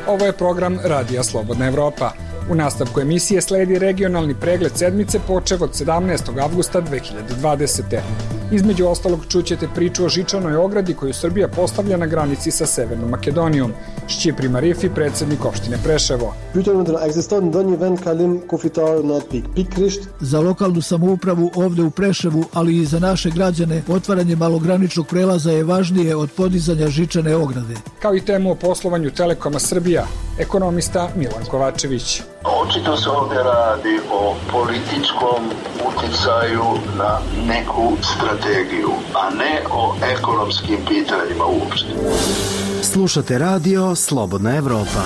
Ovo je program Radija Slobodna Evropa. U nastavku emisije sledi regionalni pregled sedmice počev od 17. avgusta 2020. Između ostalog čućete priču o žičanoj ogradi koju Srbija postavlja na granici sa Severnom Makedonijom. Šćipri Marifi, predsednik opštine Preševo. Za lokalnu samoupravu ovde u Preševu, ali i za naše građane, otvaranje malograničnog prelaza je važnije od podizanja žičane ograde. Kao i temu o poslovanju Telekoma Srbija, ekonomista Milan Kovačević. Očito se ovdje radi o političkom uticaju na neku strategiju, a ne o ekonomskim pitanjima uopšte. Slušate radio Slobodna Evropa.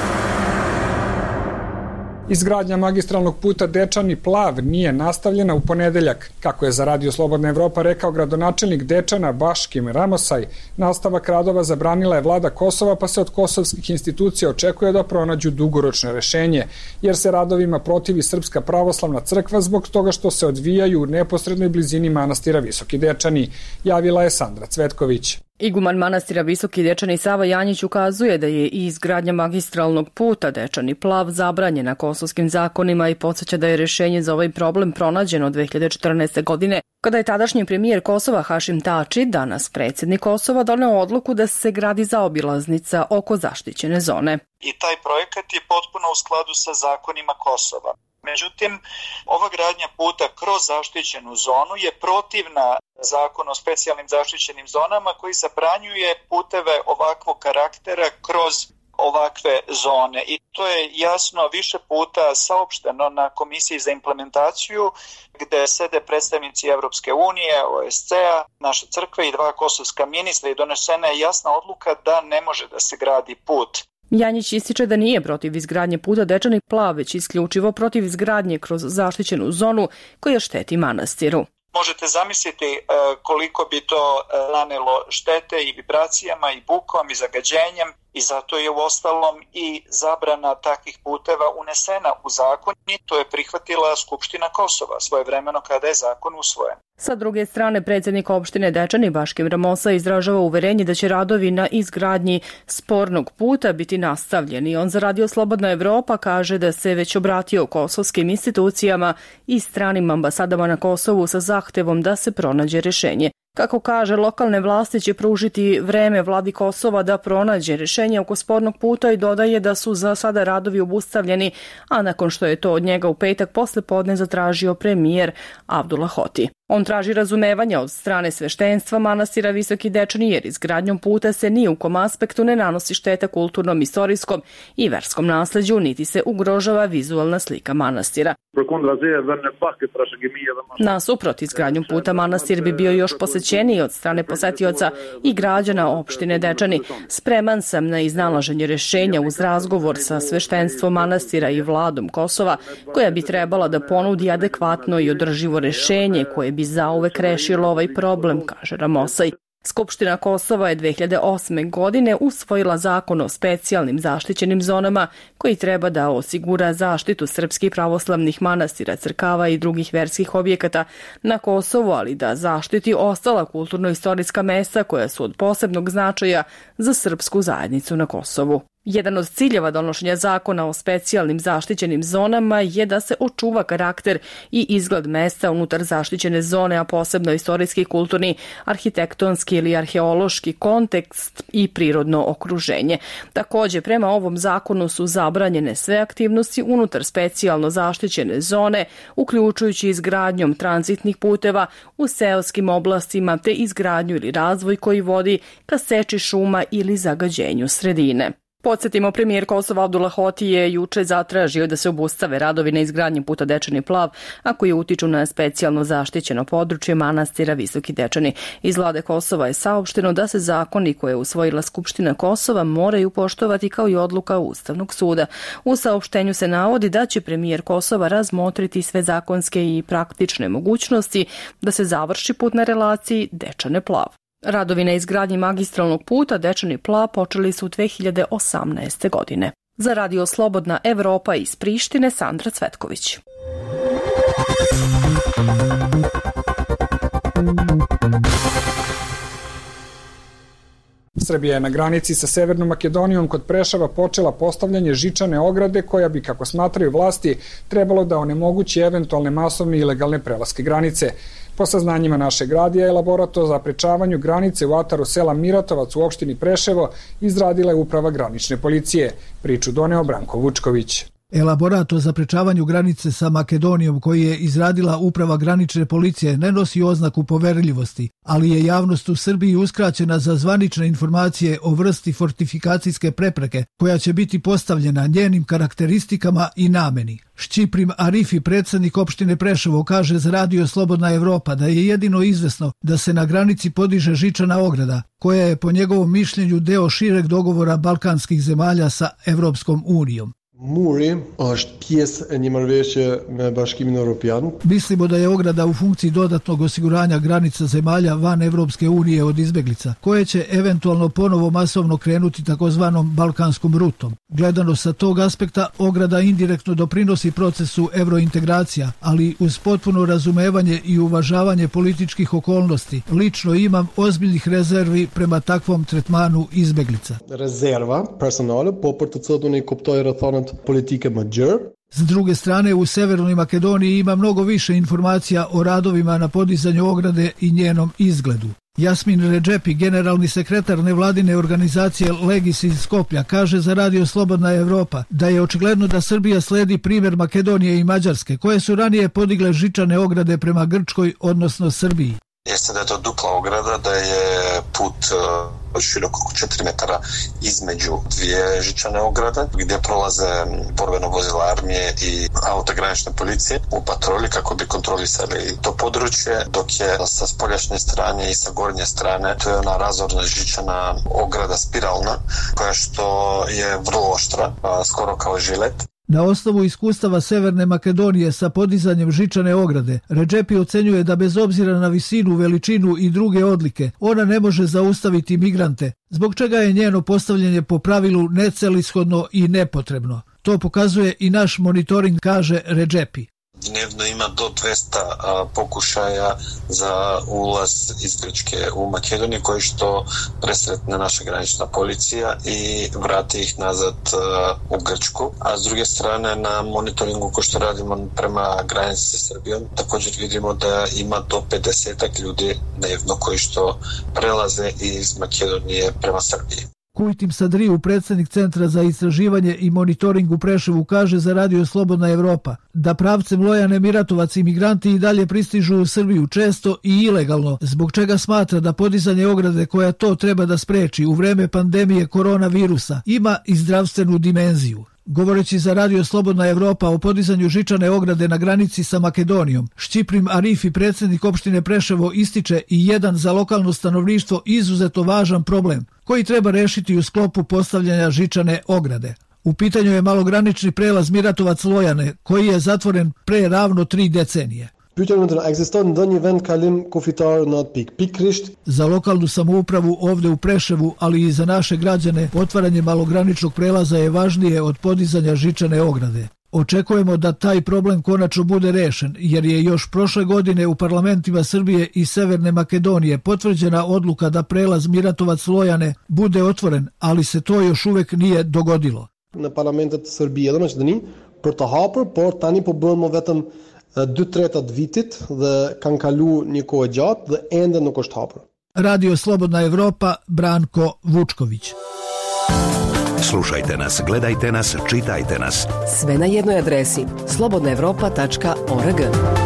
Izgradnja magistralnog puta Dečani-Plav nije nastavljena u ponedeljak. Kako je za Radio Slobodna Evropa rekao gradonačelnik Dečana Baškim Ramosaj, nastavak radova zabranila je vlada Kosova, pa se od kosovskih institucija očekuje da pronađu dugoročno rešenje, jer se radovima protivi Srpska pravoslavna crkva zbog toga što se odvijaju u neposrednoj blizini manastira Visoki Dečani, javila je Sandra Cvetković. Iguman manastira Visoki Dečani Sava Janjić ukazuje da je i izgradnja magistralnog puta Dečani-Plav zabranjena kosovskim zakonima i podsjeća da je rešenje za ovaj problem pronađeno 2014. godine, kada je tadašnji premijer Kosova Hašim Tači, danas predsjednik Kosova, doneo odluku da se gradi zaobilaznica oko zaštićene zone. I taj projekat je potpuno u skladu sa zakonima Kosova. Međutim, ova gradnja puta kroz zaštićenu zonu je protivna zakonu o specijalnim zaštićenim zonama koji zabranjuje puteve ovakvog karaktera kroz ovakve zone. I to je jasno više puta saopšteno na Komisiji za implementaciju gde sede predstavnici Evropske unije, OSCE-a, naše crkve i dva kosovska ministra i donesena je jasna odluka da ne može da se gradi put. Janjić ističe da nije protiv izgradnje puta Dečani-Plav, već isključivo protiv izgradnje kroz zaštićenu zonu koja šteti manastiru. Možete zamisliti koliko bi to nanelo štete i vibracijama i bukom i zagađenjem i zato je uostalom i zabrana takvih puteva unesena u zakon i to je prihvatila Skupština Kosova svojevremeno kada je zakon usvojen. Sa druge strane, predsjednik opštine Dečani Baškim Ramosa izražava uverenje da će radovi na izgradnji spornog puta biti nastavljeni. On za Radio Slobodna Evropa kaže da se već obratio kosovskim institucijama i stranim ambasadama na Kosovu sa zahtevom da se pronađe rešenje. Kako kaže, lokalne vlasti će pružiti vreme vladi Kosova da pronađe rešenje oko spornog puta i dodaje da su za sada radovi obustavljeni, a nakon što je to od njega u petak posle podne zatražio premijer Abdullah Hoti. On traži razumevanja od strane sveštenstva manastira Visoki Dečani jer izgradnjom puta se ni u kom aspektu ne nanosi šteta kulturnom, istorijskom i verskom nasleđu, niti se ugrožava vizualna slika manastira. Nasuprot, izgradnjom puta manastir bi bio još posećeniji od strane posetioca i građana opštine Dečani. Spreman sam na iznalaženje rešenja uz razgovor sa sveštenstvom manastira i vladom Kosova, koja bi trebala da ponudi adekvatno i održivo rešenje koje bi zauvek rešilo ovaj problem, kaže Ramosaj. Skupština Kosova je 2008. godine usvojila zakon o specijalnim zaštićenim zonama koji treba da osigura zaštitu srpskih pravoslavnih manastira, crkava i drugih verskih objekata na Kosovu, ali da zaštiti ostala kulturno-istorijska mesta koja su od posebnog značaja za srpsku zajednicu na Kosovu. Jedan od ciljeva donošenja zakona o specijalnim zaštićenim zonama je da se očuva karakter i izgled mesta unutar zaštićene zone, a posebno istorijski, kulturni, arhitektonski ili arheološki kontekst i prirodno okruženje. Također, prema ovom zakonu su zabranjene sve aktivnosti unutar specijalno zaštićene zone, uključujući izgradnjom tranzitnih puteva u seoskim oblastima te izgradnju ili razvoj koji vodi ka seči šuma ili zagađenju sredine. Podsjetimo, premijer Kosova Abdullah Hoti je juče zatražio da se obustave radovi na izgradnji puta Dečani-Plav, a koji utiču na specijalno zaštićeno područje manastira Visoki Dečani. Iz vlade Kosova je saopšteno da se zakoni koje je usvojila Skupština Kosova moraju poštovati kao i odluka Ustavnog suda. U saopštenju se navodi da će premijer Kosova razmotriti sve zakonske i praktične mogućnosti da se završi put na relaciji Dečane-Plav. Radovi na izgradnji magistralnog puta Dečani-Plav počeli su 2018. godine. Za Radio Slobodna Evropa iz Prištine, Sandra Cvetković. Srbija je na granici sa Severnom Makedonijom kod Preševa počela postavljanje žičane ograde koja bi, kako smatraju vlasti, trebalo da onemogući eventualne masovne ilegalne prelaske granice. Po saznanjima našeg radija, elaborat o zaprečavanju granice u ataru sela Miratovac u opštini Preševo izradila je Uprava granične policije. Priču doneo Branko Vučković. Elaborat o zaprečavanju granice sa Makedonijom koji je izradila Uprava granične policije ne nosi oznaku poverljivosti, ali je javnost u Srbiji uskraćena za zvanične informacije o vrsti fortifikacijske prepreke koja će biti postavljena, njenim karakteristikama i nameni. Šćiprim Arifi, predsjednik opštine Preševo, kaže za Radio Slobodna Evropa da je jedino izvesno da se na granici podiže žičana ograda, koja je po njegovom mišljenju deo šireg dogovora balkanskih zemalja sa Evropskom unijom. Muri është pjesë e një marrëveshje me Bashkimin Evropian. Mislimo da je ograda u funkciji dodatnog osiguranja granica zemalja van Evropske unije od izbeglica, koje će eventualno ponovo masovno krenuti takozvanom balkanskom rutom. Gledano sa tog aspekta, ograda indirektno doprinosi procesu evrointegracija, ali uz potpuno razumevanje i uvažavanje političkih okolnosti, lično imam ozbiljnih rezervi prema takvom tretmanu izbeglica. Rezerva personale, po për të cilën unë i kuptoj rrethonat politike më gjerë. S druge strane, u Severnoj Makedoniji ima mnogo više informacija o radovima na podizanju ograde i njenom izgledu. Jasmin Redžepi, generalni sekretar nevladine organizacije Legis iz Skoplja, kaže za Radio Slobodna Evropa da je očigledno da Srbija sledi primjer Makedonije i Mađarske, koje su ranije podigle žičane ograde prema Grčkoj, odnosno Srbiji. Jeste da je to dupla ograda, da je put širok oko 4 metara između dvije žičane ograde, gdje prolaze borbeno vozila armije i auta granične policije u patrolji kako bi kontrolisali to područje, dok je sa spoljašnje strane i sa gornje strane to je ona razorna žičana ograda spiralna, koja što je vrlo oštra, skoro kao žilet. Na osnovu iskustava Severne Makedonije sa podizanjem žičane ograde, Redžepi ocenjuje da bez obzira na visinu, veličinu i druge odlike, ona ne može zaustaviti migrante, zbog čega je njeno postavljanje po pravilu necelishodno i nepotrebno. To pokazuje i naš monitoring, kaže Redžepi. Dnevno ima do 200 pokušaja za ulaz iz Grčke u Makedoniju, koji što presretne naša granična policija i vrati ih nazad u Grčku. A s druge strane, na monitoringu ko što radimo prema granici sa Srbijom, također vidimo da ima do 50 ljudi dnevno koji što prelaze iz Makedonije prema Srbiji. Kujtim Sadriju, predsjednik Centra za istraživanje i monitoring u Preševu, kaže za Radio Slobodna Evropa da pravcem Lojane Miratovac imigranti i dalje pristižu u Srbiju često i ilegalno, zbog čega smatra da podizanje ograde koja to treba da spreči u vreme pandemije koronavirusa ima i zdravstvenu dimenziju. Govoreći za Radio Slobodna Evropa o podizanju žičane ograde na granici sa Makedonijom, Šćiprim Arifi, predsjednik opštine Preševo, ističe i jedan za lokalno stanovništvo izuzetno važan problem koji treba rešiti u sklopu postavljanja žičane ograde. U pitanju je malogranični prelaz Miratovac-Lojane, koji je zatvoren pre ravno 3 decenije. Ekziston ndonjë vend kalim kufitar në atë pikë. Pikërisht za lokalnu samoupravu ovde u Preševu, ali i za naše građane, otvaranje malograničnog prelaza je važnije od podizanja žičane ograde. Očekujemo da taj problem konačno bude rešen, jer je još prošle godine u parlamentima Srbije i Severne Makedonije potvrđena odluka da prelaz Miratovac-Lojane bude otvoren, ali se to još uvek nije dogodilo. Në parlamentet të Serbisë dhe Maqedoni për të hapur, por tani po bëhen vetëm 2/3 vitit dhe kanë kalu një kohë gjatë dhe ende nuk është hapur. Radio Slobodna Evropa, Branko Vučković. Slušajte nas, gledajte nas, čitajte nas. Sve na jednoj adresi slobodnaevropa.org.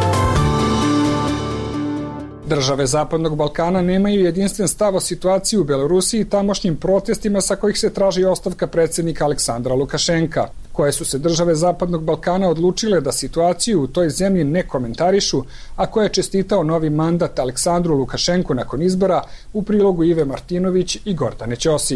Države Zapadnog Balkana nemaju jedinstven stav o situaciji u Belorusiji i tamošnjim protestima sa kojih se traži ostavka predsjednika Aleksandra Lukašenka. Koje su se države Zapadnog Balkana odlučile da situaciju u toj zemlji ne komentarišu, a koje je čestitao novi mandat Aleksandru Lukašenku nakon izbora, u prilogu Ive Martinović i Gordane Ćosić.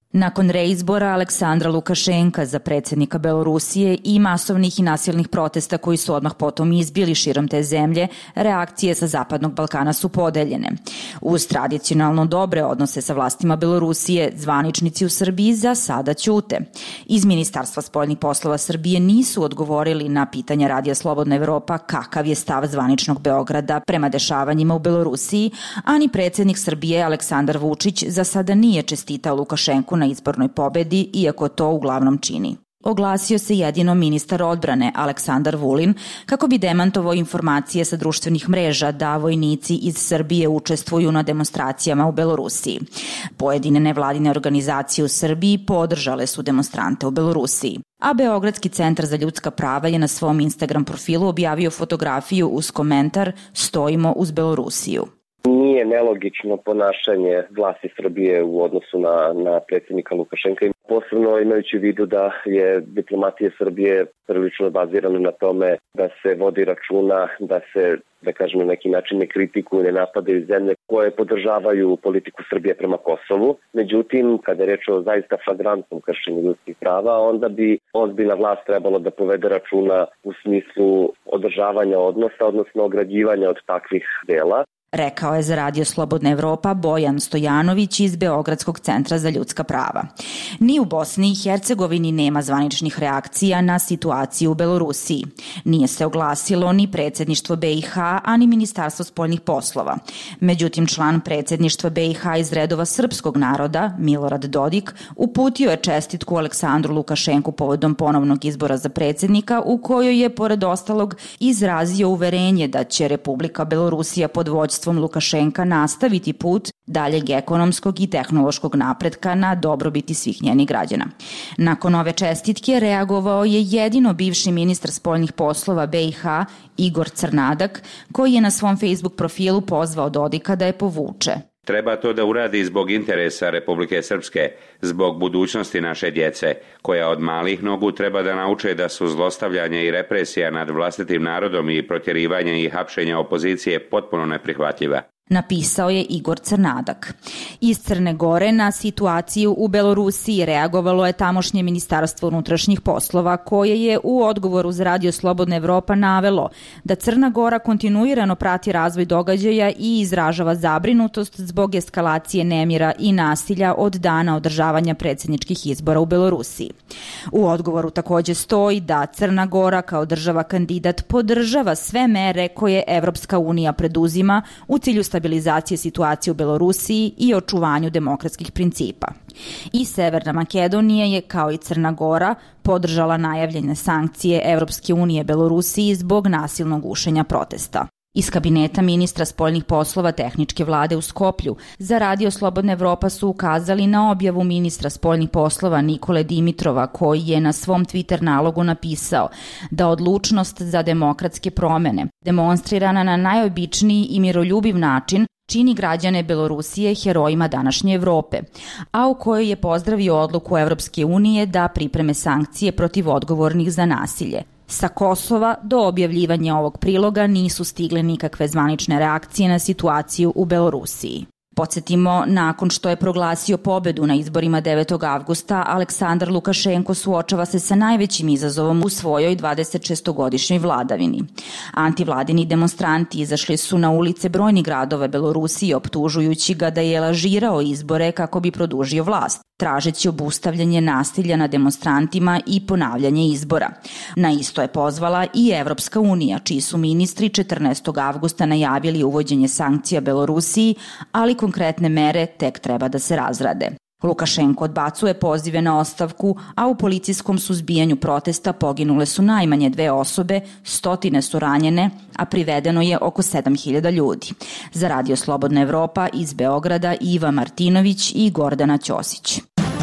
Nakon reizbora Aleksandra Lukašenka za predsjednika Belorusije i masovnih i nasilnih protesta koji su odmah potom izbili širom te zemlje, reakcije sa Zapadnog Balkana su podeljene. Uz tradicionalno dobre odnose sa vlastima Belorusije, zvaničnici u Srbiji za sada ćute. Iz Ministarstva spoljnih poslova Srbije nisu odgovorili na pitanja Radija Slobodna Evropa kakav je stav zvaničnog Beograda prema dešavanjima u Belorusiji, a ni predsjednik Srbije Aleksandar Vučić za sada nije čestitao Lukašenku na izbornoj pobedi, iako to uglavnom čini. Oglasio se jedino ministar odbrane Aleksandar Vulin kako bi demantovao informacije sa društvenih mreža da vojnici iz Srbije učestvuju na demonstracijama u Belorusiji. Pojedine nevladine organizacije u Srbiji podržale su demonstrante u Belorusiji. A Beogradski centar za ljudska prava je na svom Instagram profilu objavio fotografiju uz komentar "Stojimo uz Belorusiju". Nije nelogično ponašanje vlasti Srbije u odnosu na predsjednika Lukašenka, posebno imajući u vidu da je diplomatija Srbije prilično bazirana na tome da se vodi računa, da se, da kažem, na neki način ne kritikuju, ne napadaju zemlje koje podržavaju politiku Srbije prema Kosovu. Međutim, kada je reč o zaista flagrantnom kršenju ljudskih prava, onda bi ozbiljna vlast trebalo da povede računa u smislu održavanja odnosa, odnosno ograđivanja od takvih dela. Rekao je za Radio Slobodna Evropa Bojan Stojanović iz Beogradskog centra za ljudska prava. Ni u Bosni i Hercegovini nema zvaničnih reakcija na situaciju u Belorusiji. Nije se oglasilo ni predsjedništvo BiH, a ni Ministarstvo spoljnih poslova. Međutim, član predsjedništva BiH iz redova srpskog naroda, Milorad Dodik, uputio je čestitku Aleksandru Lukašenku povodom ponovnog izbora za predsjednika, u kojoj je, pored ostalog, izrazio uverenje da će Republika Belorusija pod vođstvom Lukašenka nastaviti put daljeg ekonomskog i tehnološkog napretka na dobrobiti svih njenih građana. Nakon ove čestitke reagovao je jedino bivši ministar spoljnih poslova BiH Igor Crnadak, koji je na svom Facebook profilu pozvao Dodika da je povuče. Treba to da uradi zbog interesa Republike Srpske, zbog budućnosti naše djece, koja od malih nogu treba da nauče da su zlostavljanje i represija nad vlastitim narodom i protjerivanje i hapšenje opozicije potpuno neprihvatljiva. Napisao je Igor Crnadak. Iz Crne Gore na situaciju u Belorusiji reagovalo je tamošnje Ministarstvo unutrašnjih poslova, koje je u odgovoru za Radio Slobodna Evropa navelo da Crna Gora kontinuirano prati razvoj događaja i izražava zabrinutost zbog eskalacije nemira i nasilja od dana održavanja predsjedničkih izbora u Belorusiji. U odgovoru također stoji da Crna Gora kao država kandidat podržava sve mere koje Evropska unija preduzima u cilju stabilizacije situacije u Belorusiji i očuvanju demokratskih principa. I Severna Makedonija je, kao i Crna Gora, podržala najavljene sankcije Evropske unije Belorusiji zbog nasilnog gušenja protesta. Iz kabineta ministra spoljnih poslova tehničke vlade u Skoplju za Radio Slobodna Evropa su ukazali na objavu ministra spoljnih poslova Nikole Dimitrova, koji je na svom Twitter nalogu napisao da odlučnost za demokratske promene, demonstrirana na najobičniji i miroljubiv način, čini građane Belorusije herojima današnje Evrope, a u kojoj je pozdravio odluku Evropske unije da pripreme sankcije protiv odgovornih za nasilje. Sa Kosova do objavljivanja ovog priloga nisu stigle nikakve zvanične reakcije na situaciju u Belorusiji. Podsjetimo, nakon što je proglasio pobedu na izborima 9. avgusta, Aleksandar Lukašenko suočava se sa najvećim izazovom u svojoj 26-godišnjoj vladavini. Antivladini demonstranti izašli su na ulice brojnih gradova Belorusije optužujući ga da je lažirao izbore kako bi produžio vlast, tražeći obustavljanje nasilja na demonstrantima i ponavljanje izbora. Na isto je pozvala i Evropska unija, čiji su ministri 14. avgusta najavili uvođenje sankcija Belorusiji, ali konkretne mere tek treba da se razrade. Lukašenko odbacuje pozive na ostavku, a u policijskom suzbijanju protesta poginule su najmanje 2 osobe, stotine su ranjene, a privedeno je oko 7.000 ljudi. Za Radio Slobodna Evropa iz Beograda Iva Martinović i Gordana Ćosić.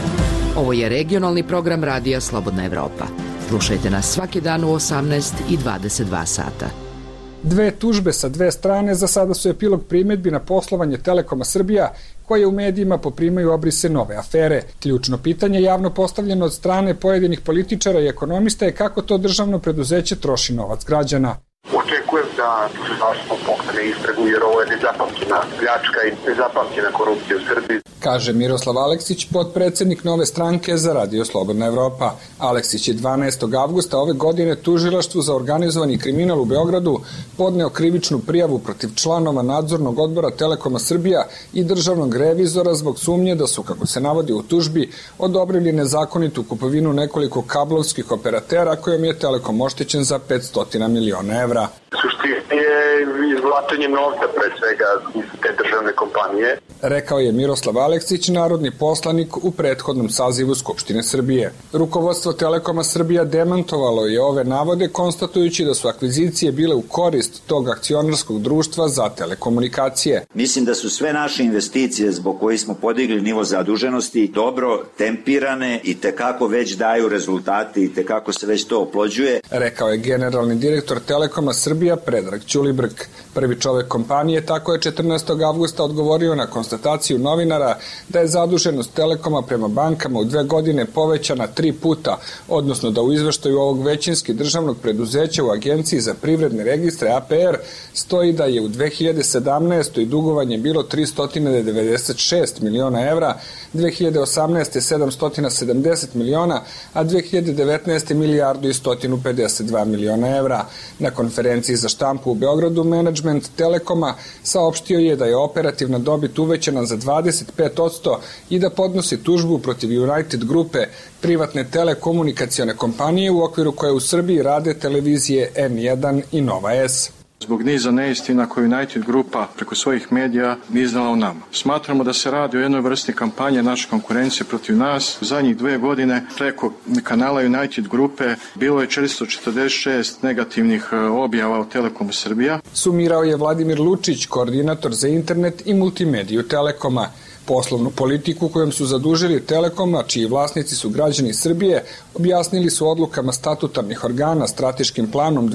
Ovo je regionalni program Radija Slobodna Evropa. Slušajte nas svaki dan u 18 i 22 sata. 2 tužbe sa 2 strane za sada su epilog primjedbi na poslovanje Telekoma Srbija, koje u medijima poprimaju obrise nove afere. Ključno pitanje javno postavljeno od strane pojedinih političara i ekonomista je kako to državno preduzeće troši novac građana. U očekujem da tužilaštvo pokrene istragu, jer ovo je nezapamćena pljačka i nezapamćena korupcija u Srbiji. Kaže Miroslav Aleksić, potpredsednik Nove stranke za Radio Slobodna Evropa. Aleksić je 12. avgusta ove godine tužilaštvu za organizovani kriminal u Beogradu podneo krivičnu prijavu protiv članova nadzornog odbora Telekoma Srbija i državnog revizora zbog sumnje da su, kako se navodi u tužbi, odobrili nezakonitu kupovinu nekoliko kablovskih operatera kojom je Telekom oštećen za 500 miliona evra. Suština je izvlačenje novca pre svega iz te državne kompanije. Rekao je Miroslav Aleksić, narodni poslanik u prethodnom sazivu Skupštine Srbije. Rukovodstvo Telekoma Srbija demantovalo je ove navode, konstatujući da su akvizicije bile u korist tog akcionarskog društva za telekomunikacije. Mislim da su sve naše investicije zbog kojih smo podigli nivo zaduženosti dobro tempirane i tekako već daju rezultate i tekako se već to oplođuje. Rekao je generalni direktor Telekoma Srbija Predrag Ćulibrk. Prvi čovek kompanije tako je 14. avgusta odgovorio na konstataciju novinara da je zaduženost Telekoma prema bankama u 2 godine povećana 3 puta, odnosno da u izveštaju ovog većinski državnog preduzeća u Agenciji za privredne registre APR stoji da je u 2017. dugovanje bilo 396 miliona evra, 2018. 770 miliona, a 2019. milijardu i 152 miliona evra. Na konferenciji za štampu u Beogradu menadžment Telekoma saopštio je da je operativna dobit uvećana za 25% i da podnosi tužbu protiv United grupe, privatne telekomunikacione kompanije u okviru koje u Srbiji rade televizije N1 i Nova S. Zbog niza neistina koju United grupa preko svojih medija iznala o nama. Smatramo da se radi o jednoj vrsti kampanje naše konkurencije protiv nas. U zadnjih 2 godine preko kanala United grupe bilo je 446 negativnih objava o Telekomu Srbija. Sumirao je Vladimir Lučić, koordinator za internet i multimediju Telekoma. Poslovnu politiku kojom su zadužili Telekoma, čiji vlasnici su građani Srbije, objasnili su odlukama statutarnih organa, strateškim planom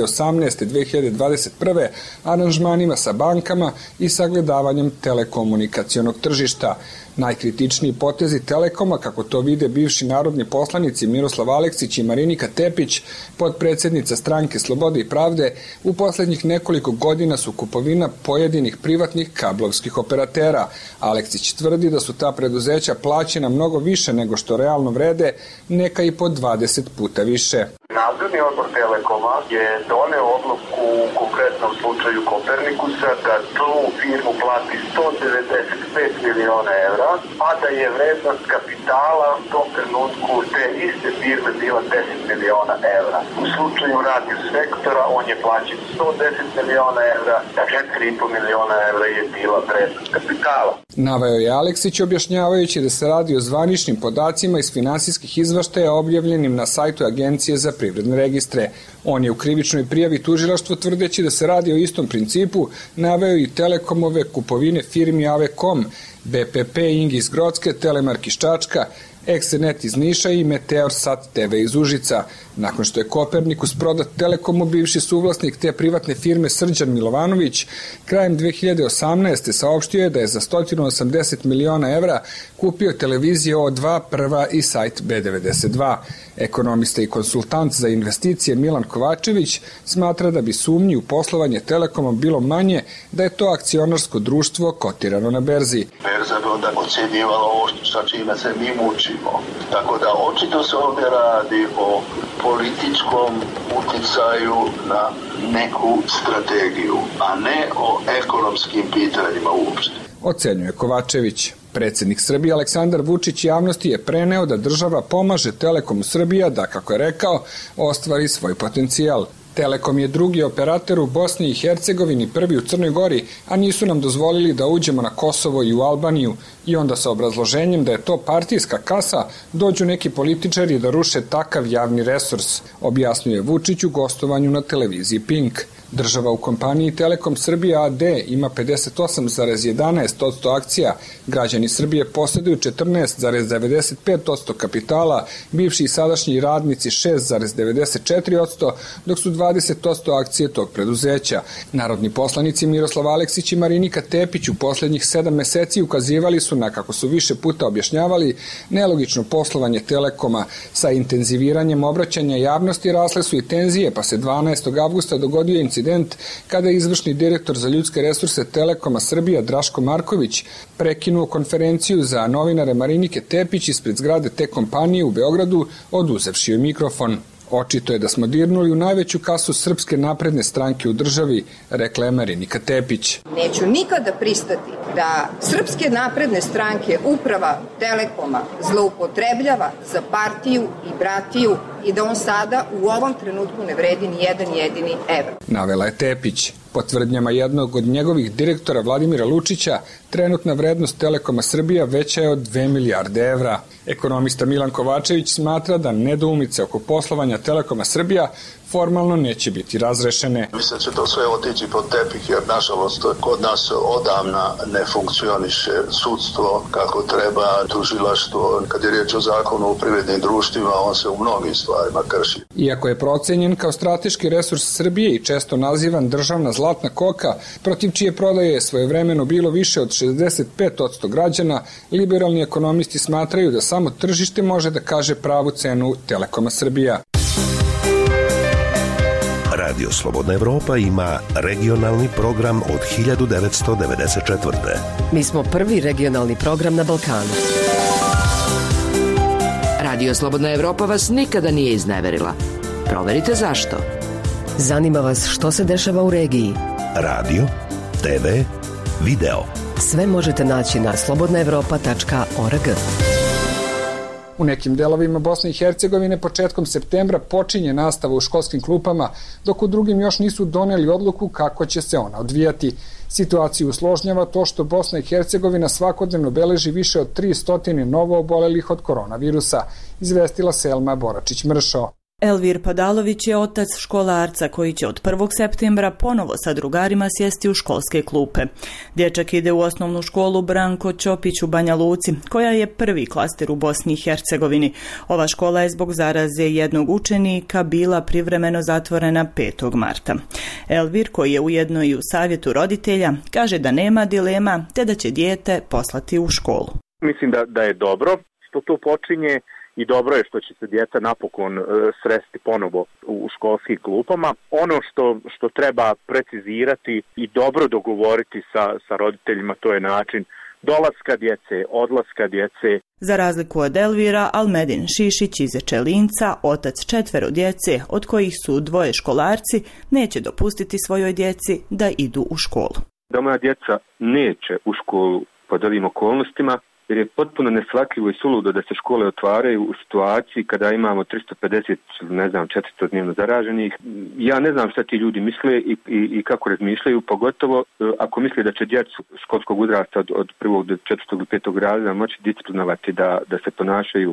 2018-2021, aranžmanima sa bankama i sagledavanjem telekomunikacionog tržišta. Najkritičniji potezi Telekoma, kako to vide bivši narodni poslanici Miroslav Aleksić i Marinika Tepić, potpredsednica stranke Slobode i pravde, u poslednjih nekoliko godina su kupovina pojedinih privatnih kablovskih operatera. Aleksić tvrdi da su ta preduzeća plaćena mnogo više nego što realno vrede, neka i po 20 puta više. Nadzorni odbor Telekoma je doneo odluku u konkretnom slučaju Kopernikusa da tu firmu plati 195 miliona evra, a da je vrednost kapitala u tom trenutku te iste firme bila 10 miliona evra. U slučaju radio sektora on je plaćen 110 miliona evra, a 4,5 miliona evra je bila vrednost kapitala. Naveo je Aleksić objašnjavajući da se radi o zvaničnim podacima iz finansijskih izveštaja objavljenim na sajtu Agencije za privredne registre. On je u krivičnoj prijavi tužilaštvu tvrdeći da se radi o istom principu naveo i Telekomove kupovine firmi Avekom, BPP Ing iz Grocke, Telemark iz Čačka, Exenet iz Niša i Meteor Sat TV iz Užica. Nakon što je Kopernikus prodat Telekomu, bivši suvlasnik te privatne firme Srđan Milovanović krajem 2018. saopštio je da je za 180 miliona evra kupio televizije O2, Prva i sajt B92. Ekonomista i konsultant za investicije Milan Kovačević smatra da bi sumnji u poslovanje Telekoma bilo manje da je to akcionarsko društvo kotirano na berzi. Berza bi onda ocjenjivala ovo sa čime se mi mučimo. Tako da očito se ovdje radi o političkom uticaju na neku strategiju, a ne o ekonomskim pitanjima uopšte. Ocenjuje Kovačević. Predsjednik Srbije Aleksandar Vučić javnosti je preneo da država pomaže Telekomu Srbija da, kako je rekao, ostvari svoj potencijal. Telekom je drugi operator u Bosni i Hercegovini, prvi u Crnoj Gori, a nisu nam dozvolili da uđemo na Kosovo i u Albaniju. I onda sa obrazloženjem da je to partijska kasa, dođu neki političari da ruše takav javni resurs, objasnjuje Vučić u gostovanju na televiziji Pink. Država u kompaniji Telekom Srbija AD ima 58,11% akcija, građani Srbije posjeduju 14,95% kapitala, bivši i sadašnji radnici 6,94%, dok su 20% akcije tog preduzeća. Narodni poslanici Miroslav Aleksić i Marinika Tepić u poslednjih 7 meseci ukazivali su na, kako su više puta objašnjavali, nelogično poslovanje Telekoma. Sa intenziviranjem obraćanja javnosti rasle su i tenzije, pa se 12. avgusta dogodio incident incident kada je izvršni direktor za ljudske resurse Telekoma Srbija Draško Marković prekinuo konferenciju za novinare Marinike Tepić ispred zgrade te kompanije u Beogradu, oduzevši joj mikrofon. Očito je da smo dirnuli u najveću kasu Srpske napredne stranke u državi, rekla je Marinika Tepić. Neću nikada pristati da Srpske napredne stranke uprava Telekoma zloupotrebljava za partiju i bratiju i da on sada u ovom trenutku ne vredi ni jedan jedini evro. Navela je Tepić. Po tvrdnjama jednog od njegovih direktora Vladimira Lučića, trenutna vrednost Telekoma Srbija veća je od 2 milijarde evra. Ekonomista Milan Kovačević smatra da nedoumice oko poslovanja Telekoma Srbija formalno neće biti razrešene. Mislim da će to sve otići pod tepih, jer nažalost kod nas odavna ne funkcioniše sudstvo kako treba, tužilaštvo. Kad je riječ o zakonu o privrednim društvima, on se u mnogim stvarima krši. Iako je procenjen kao strateški resurs Srbije i često nazivan državna zlatna koka, protiv čije prodaje je svojevremeno bilo više od 65% građana, liberalni ekonomisti smatraju da samo tržište može da kaže pravu cenu Telekoma Srbija. Radio Slobodna Evropa ima regionalni program od 1994. Mi smo prvi regionalni program na Balkanu. Radio Slobodna Evropa vas nikada nije izneverila. Proverite zašto. Zanima vas što se dešava u regiji. Radio, TV, video. Sve možete naći na slobodnaevropa.org. U nekim delovima Bosne i Hercegovine početkom septembra počinje nastava u školskim klupama, dok u drugim još nisu doneli odluku kako će se ona odvijati. Situaciju usložnjava to što Bosna i Hercegovina svakodnevno beleži više od 300 novo obolelih od koronavirusa, izvestila Selma Boračić-Mršo. Elvir Padalović je otac školarca koji će od 1. septembra ponovo sa drugarima sjesti u školske klupe. Dječak ide u osnovnu školu Branko Ćopić u Banja Luci, koja je prvi klaster u Bosni i Hercegovini. Ova škola je zbog zaraze jednog učenika bila privremeno zatvorena 5. marta. Elvir, koji je ujedno i u savjetu roditelja, kaže da nema dilema te da će dijete poslati u školu. Mislim da je dobro što to počinje. I dobro je što će se djeca napokon sresti ponovo u školskim klupama. Ono što treba precizirati i dobro dogovoriti sa roditeljima, to je način dolaska djece, odlaska djece. Za razliku od Elvira, Almedin Šišić iz Čelinca, otac 4 djece, od kojih su 2 školarci, neće dopustiti svojoj djeci da idu u školu. Da moja djeca neće u školu pod ovim okolnostima, jer je potpuno neshvatljivo i suludo da se škole otvaraju u situaciji kada imamo 350, 400 dnevno zaraženih. Ja ne znam šta ti ljudi misle i kako razmišljaju, pogotovo ako misle da će djecu školskog uzrasta od 1. do 4. do 5. razreda moći disciplinovati da se ponašaju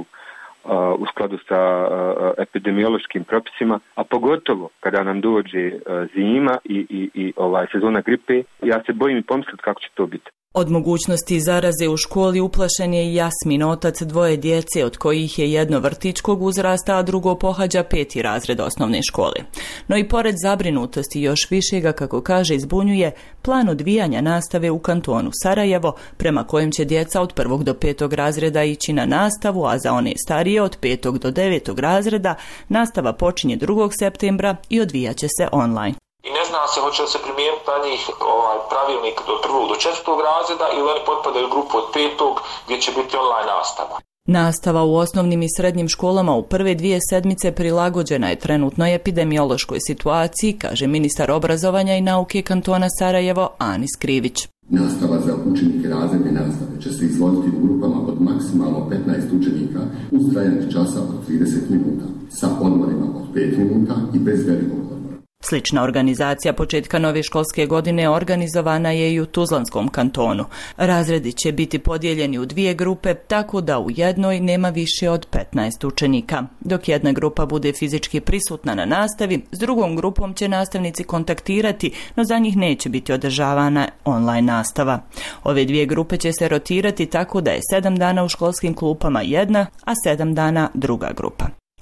u skladu sa epidemiološkim propisima, a pogotovo kada nam dođe zima i sezona gripe, ja se bojim i pomisliti kako će to biti. Od mogućnosti zaraze u školi uplašen je i Jasmin, otac 2 djece, od kojih je jedno vrtićkog uzrasta, a drugo pohađa 5. razred osnovne škole. No i pored zabrinutosti još više ga, kako kaže, zbunjuje plan odvijanja nastave u kantonu Sarajevo, prema kojem će djeca od 1. do 5. razreda ići na nastavu, a za one starije od 5. do 9. razreda nastava počinje 2. septembra i odvijaće se online. I ne zna se hoće li se primijeniti na njih pravilnik od 1. do 4. razreda ili oni potpadaju u grupu od 5. gdje će biti online nastava. Nastava u osnovnim i srednjim školama u prve 2 sedmice prilagođena je trenutnoj epidemiološkoj situaciji, kaže ministar obrazovanja i nauke kantona Sarajevo Anis Krivić. Nastava za učenike razredne nastave će se izvoditi u grupama od maksimalno 15 učenika uz trajanje časa od 30 minuta, sa odmorima od 5 minuta i bez velikog odmora. Slična organizacija početka nove školske godine organizovana je i u Tuzlanskom kantonu. Razredi će biti podijeljeni u 2 grupe, tako da u jednoj nema više od 15 učenika. Dok jedna grupa bude fizički prisutna na nastavi, s drugom grupom će nastavnici kontaktirati, no za njih neće biti održavana online nastava. Ove 2 grupe će se rotirati tako da je 7 dana u školskim klupama jedna, a 7 dana druga grupa.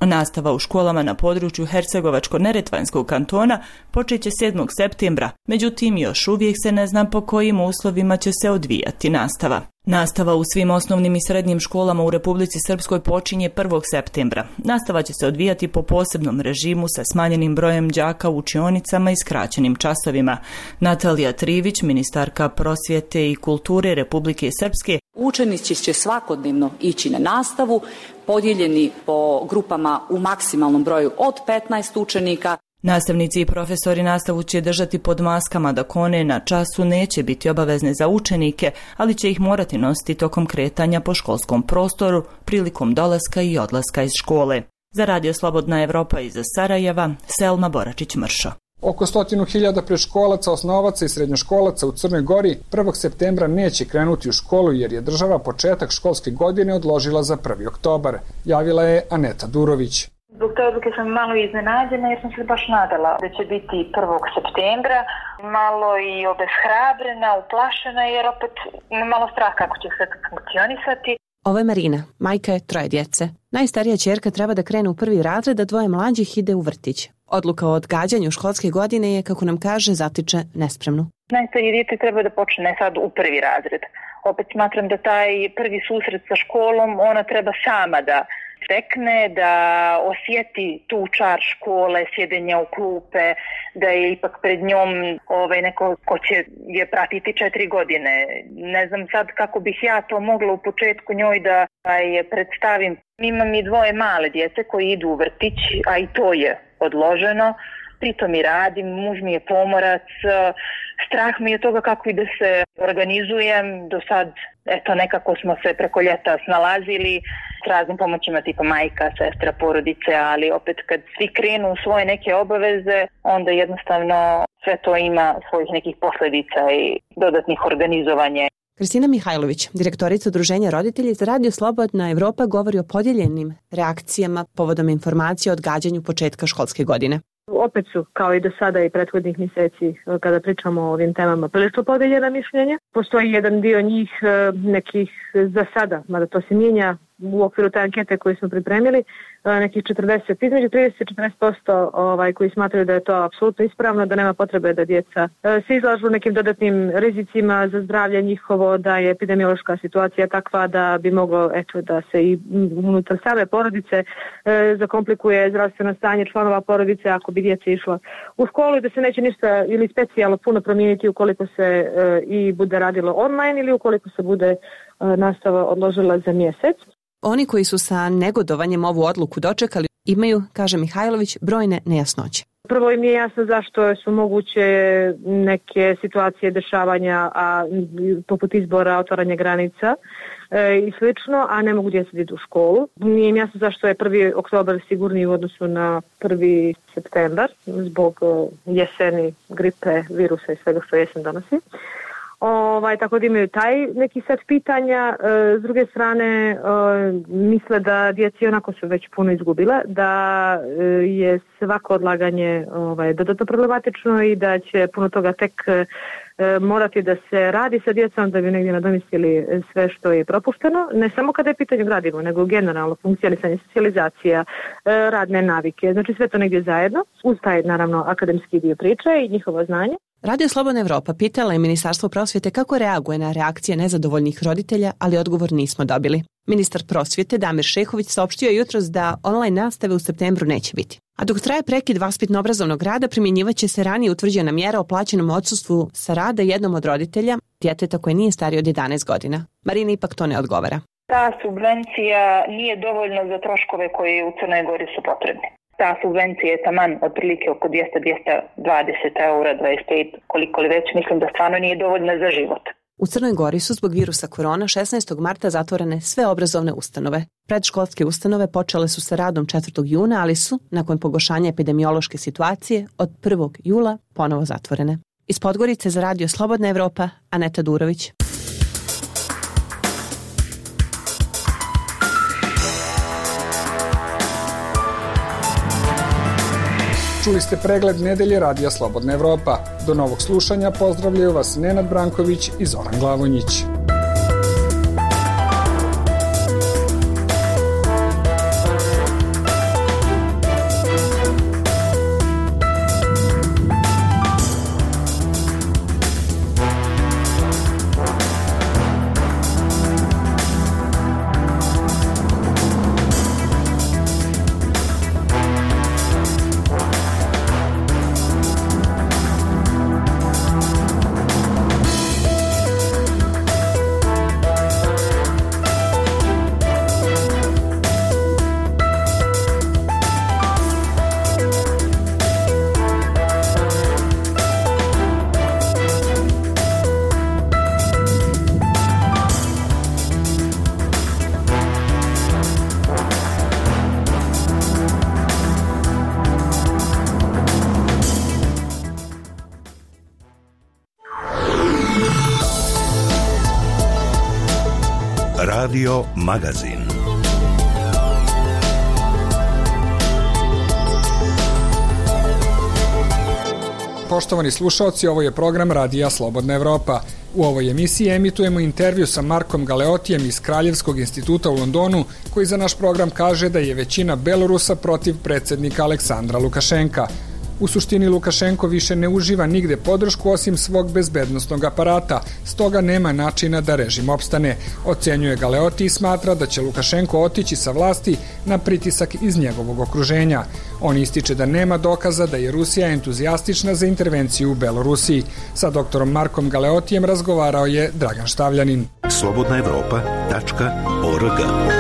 Nastava u školama na području Hercegovačko-Neretvanskog kantona počeće 7. septembra, međutim još uvijek se ne zna po kojim uslovima će se odvijati nastava. Nastava u svim osnovnim i srednjim školama u Republici Srpskoj počinje 1. septembra. Nastava će se odvijati po posebnom režimu sa smanjenim brojem đaka u učionicama i skraćenim časovima. Natalija Trivić, ministarka prosvjete i kulture Republike Srpske: učenici će svakodnevno ići na nastavu, podijeljeni po grupama u maksimalnom broju od 15 učenika. Nastavnici i profesori nastavu će držati pod maskama dok one na času neće biti obavezne za učenike, ali će ih morati nositi tokom kretanja po školskom prostoru prilikom dolaska i odlaska iz škole. Za Radio Slobodna Evropa iz Sarajeva, Selma Boračić-Mršo. Oko 100.000 predškolaca, osnovaca i srednjoškolaca u Crnoj Gori 1. septembra neće krenuti u školu jer je država početak školske godine odložila za 1. oktobar, javila je Aneta Durović. Zbog te odluke sam malo iznenađena jer sam se baš nadala da će biti 1. septembra. Malo i obeshrabrena, uplašena jer opet malo strah kako će sve funkcionisati. Ovo je Marina, majka je 3 djece. Najstarija ćerka treba da krene u 1. razred, a 2 mlađih ide u vrtić. Odluka o odgađanju školske godine je, kako nam kaže, zatiče nespremnu. Najstarije dijete treba da počne sad u 1. razred. Opet smatram da taj prvi susret sa školom ona treba sama da stekne, da osjeti tu čar škole, sjedenja u klupe, da je ipak pred njom neko ko će je pratiti 4 godine. Ne znam sad kako bih ja to mogla u početku njoj da je predstavim. Imam i 2 male djece koji idu u vrtić, a i to je odloženo. Pritom i radim, muž mi je pomorac, strah mi je toga kako i da se organizujem. Do sad, nekako smo se preko ljeta snalazili s raznim pomoćima tipa majka, sestra, porodice, ali opet kad svi krenu u svoje neke obaveze, onda jednostavno sve to ima svojih nekih posljedica i dodatnih organizovanja. Kristina Mihajlović, direktorica Udruženja roditelji za Radio Slobodna Evropa, govori o podijeljenim reakcijama povodom informacije o odgađanju početka školske godine. Opet su, kao i do sada i prethodnih mjeseci, kada pričamo o ovim temama, prilično podeljena mišljenja. Postoji jedan dio njih, nekih za sada, mada to se mijenja u okviru te ankete koje smo pripremili, nekih 40, između 30 i 40% koji smatraju da je to apsolutno ispravno, da nema potrebe da djeca se izlažu nekim dodatnim rizicima za zdravlje njihovo, da je epidemiološka situacija takva da bi moglo da se i unutar same porodice zakomplikuje zdravstveno stanje članova porodice ako bi djeca išla u školu i da se neće ništa ili specijalno puno promijeniti ukoliko se i bude radilo online ili ukoliko se bude nastava odložila za mjesec. Oni koji su sa negodovanjem ovu odluku dočekali imaju, kaže Mihajlović, brojne nejasnoće. Prvo im je jasno zašto su moguće neke situacije dešavanja, poput izbora, otvaranja granica i slično, a ne mogu djeca da idu u školu. Nije im jasno zašto je 1. oktobar sigurniji u odnosu na 1. septembar zbog jeseni, gripe, virusa i svega što jesen donosi. Tako da imaju taj neki set pitanja. S druge strane, misle da djeci onako su već puno izgubile, da je svako odlaganje dodatno problematično i da će puno toga tek morati da se radi sa djecom da bi negdje nadomjestili sve što je propušteno. Ne samo kada je pitanje gradivo, nego generalno funkcionisanje, socijalizacija, radne navike. Znači sve to negdje zajedno, uz taj naravno akademski dio priče i njihovo znanje. Radio Slobodna Evropa pitala je Ministarstvo prosvjete kako reaguje na reakcije nezadovoljnih roditelja, ali odgovor nismo dobili. Ministar prosvjete Damir Šehović saopštio jutros da online nastave u septembru neće biti. A dok traje prekid vaspitno-obrazovnog rada, primjenjivaće se ranije utvrđena mjera o plaćenom odsustvu sa rada jednom od roditelja, djeteta koje nije starije od 11 godina. Marina ipak to ne odgovara. Ta subvencija nije dovoljna za troškove koji u Crnoj Gori su potrebni. Ta subvencija je taman otprilike oko 200-220 eura, 25, koliko li već, mislim da stvarno nije dovoljna za život. U Crnoj Gori su zbog virusa korona 16. marta zatvorene sve obrazovne ustanove. Predškolske ustanove počele su sa radom 4. juna, ali su, nakon pogoršanja epidemiološke situacije, od 1. jula ponovo zatvorene. Iz Podgorice za Radio Slobodna Evropa, Aneta Durović. Čuli ste pregled nedelje Radija Slobodna Evropa. Do novog slušanja pozdravljaju vas Nenad Branković i Zoran Glavonjić. Radio Magazin. Poštovani slušaoci, ovo je program Radija Slobodna Evropa. U ovoj emisiji emitujemo intervju sa Markom Galeotijem iz Kraljevskog instituta u Londonu, koji za naš program kaže da je većina Belorusa protiv predsjednika Aleksandra Lukašenka. U suštini Lukašenko više ne uživa nigde podršku osim svog bezbednostnog aparata, stoga nema načina da režim opstane, ocenjuje Galeoti i smatra da će Lukašenko otići sa vlasti na pritisak iz njegovog okruženja. On ističe da nema dokaza da je Rusija entuzijastična za intervenciju u Belorusiji. Sa doktorom Markom Galeotijem razgovarao je Dragan Štavljanin. slobodnaevropa.org.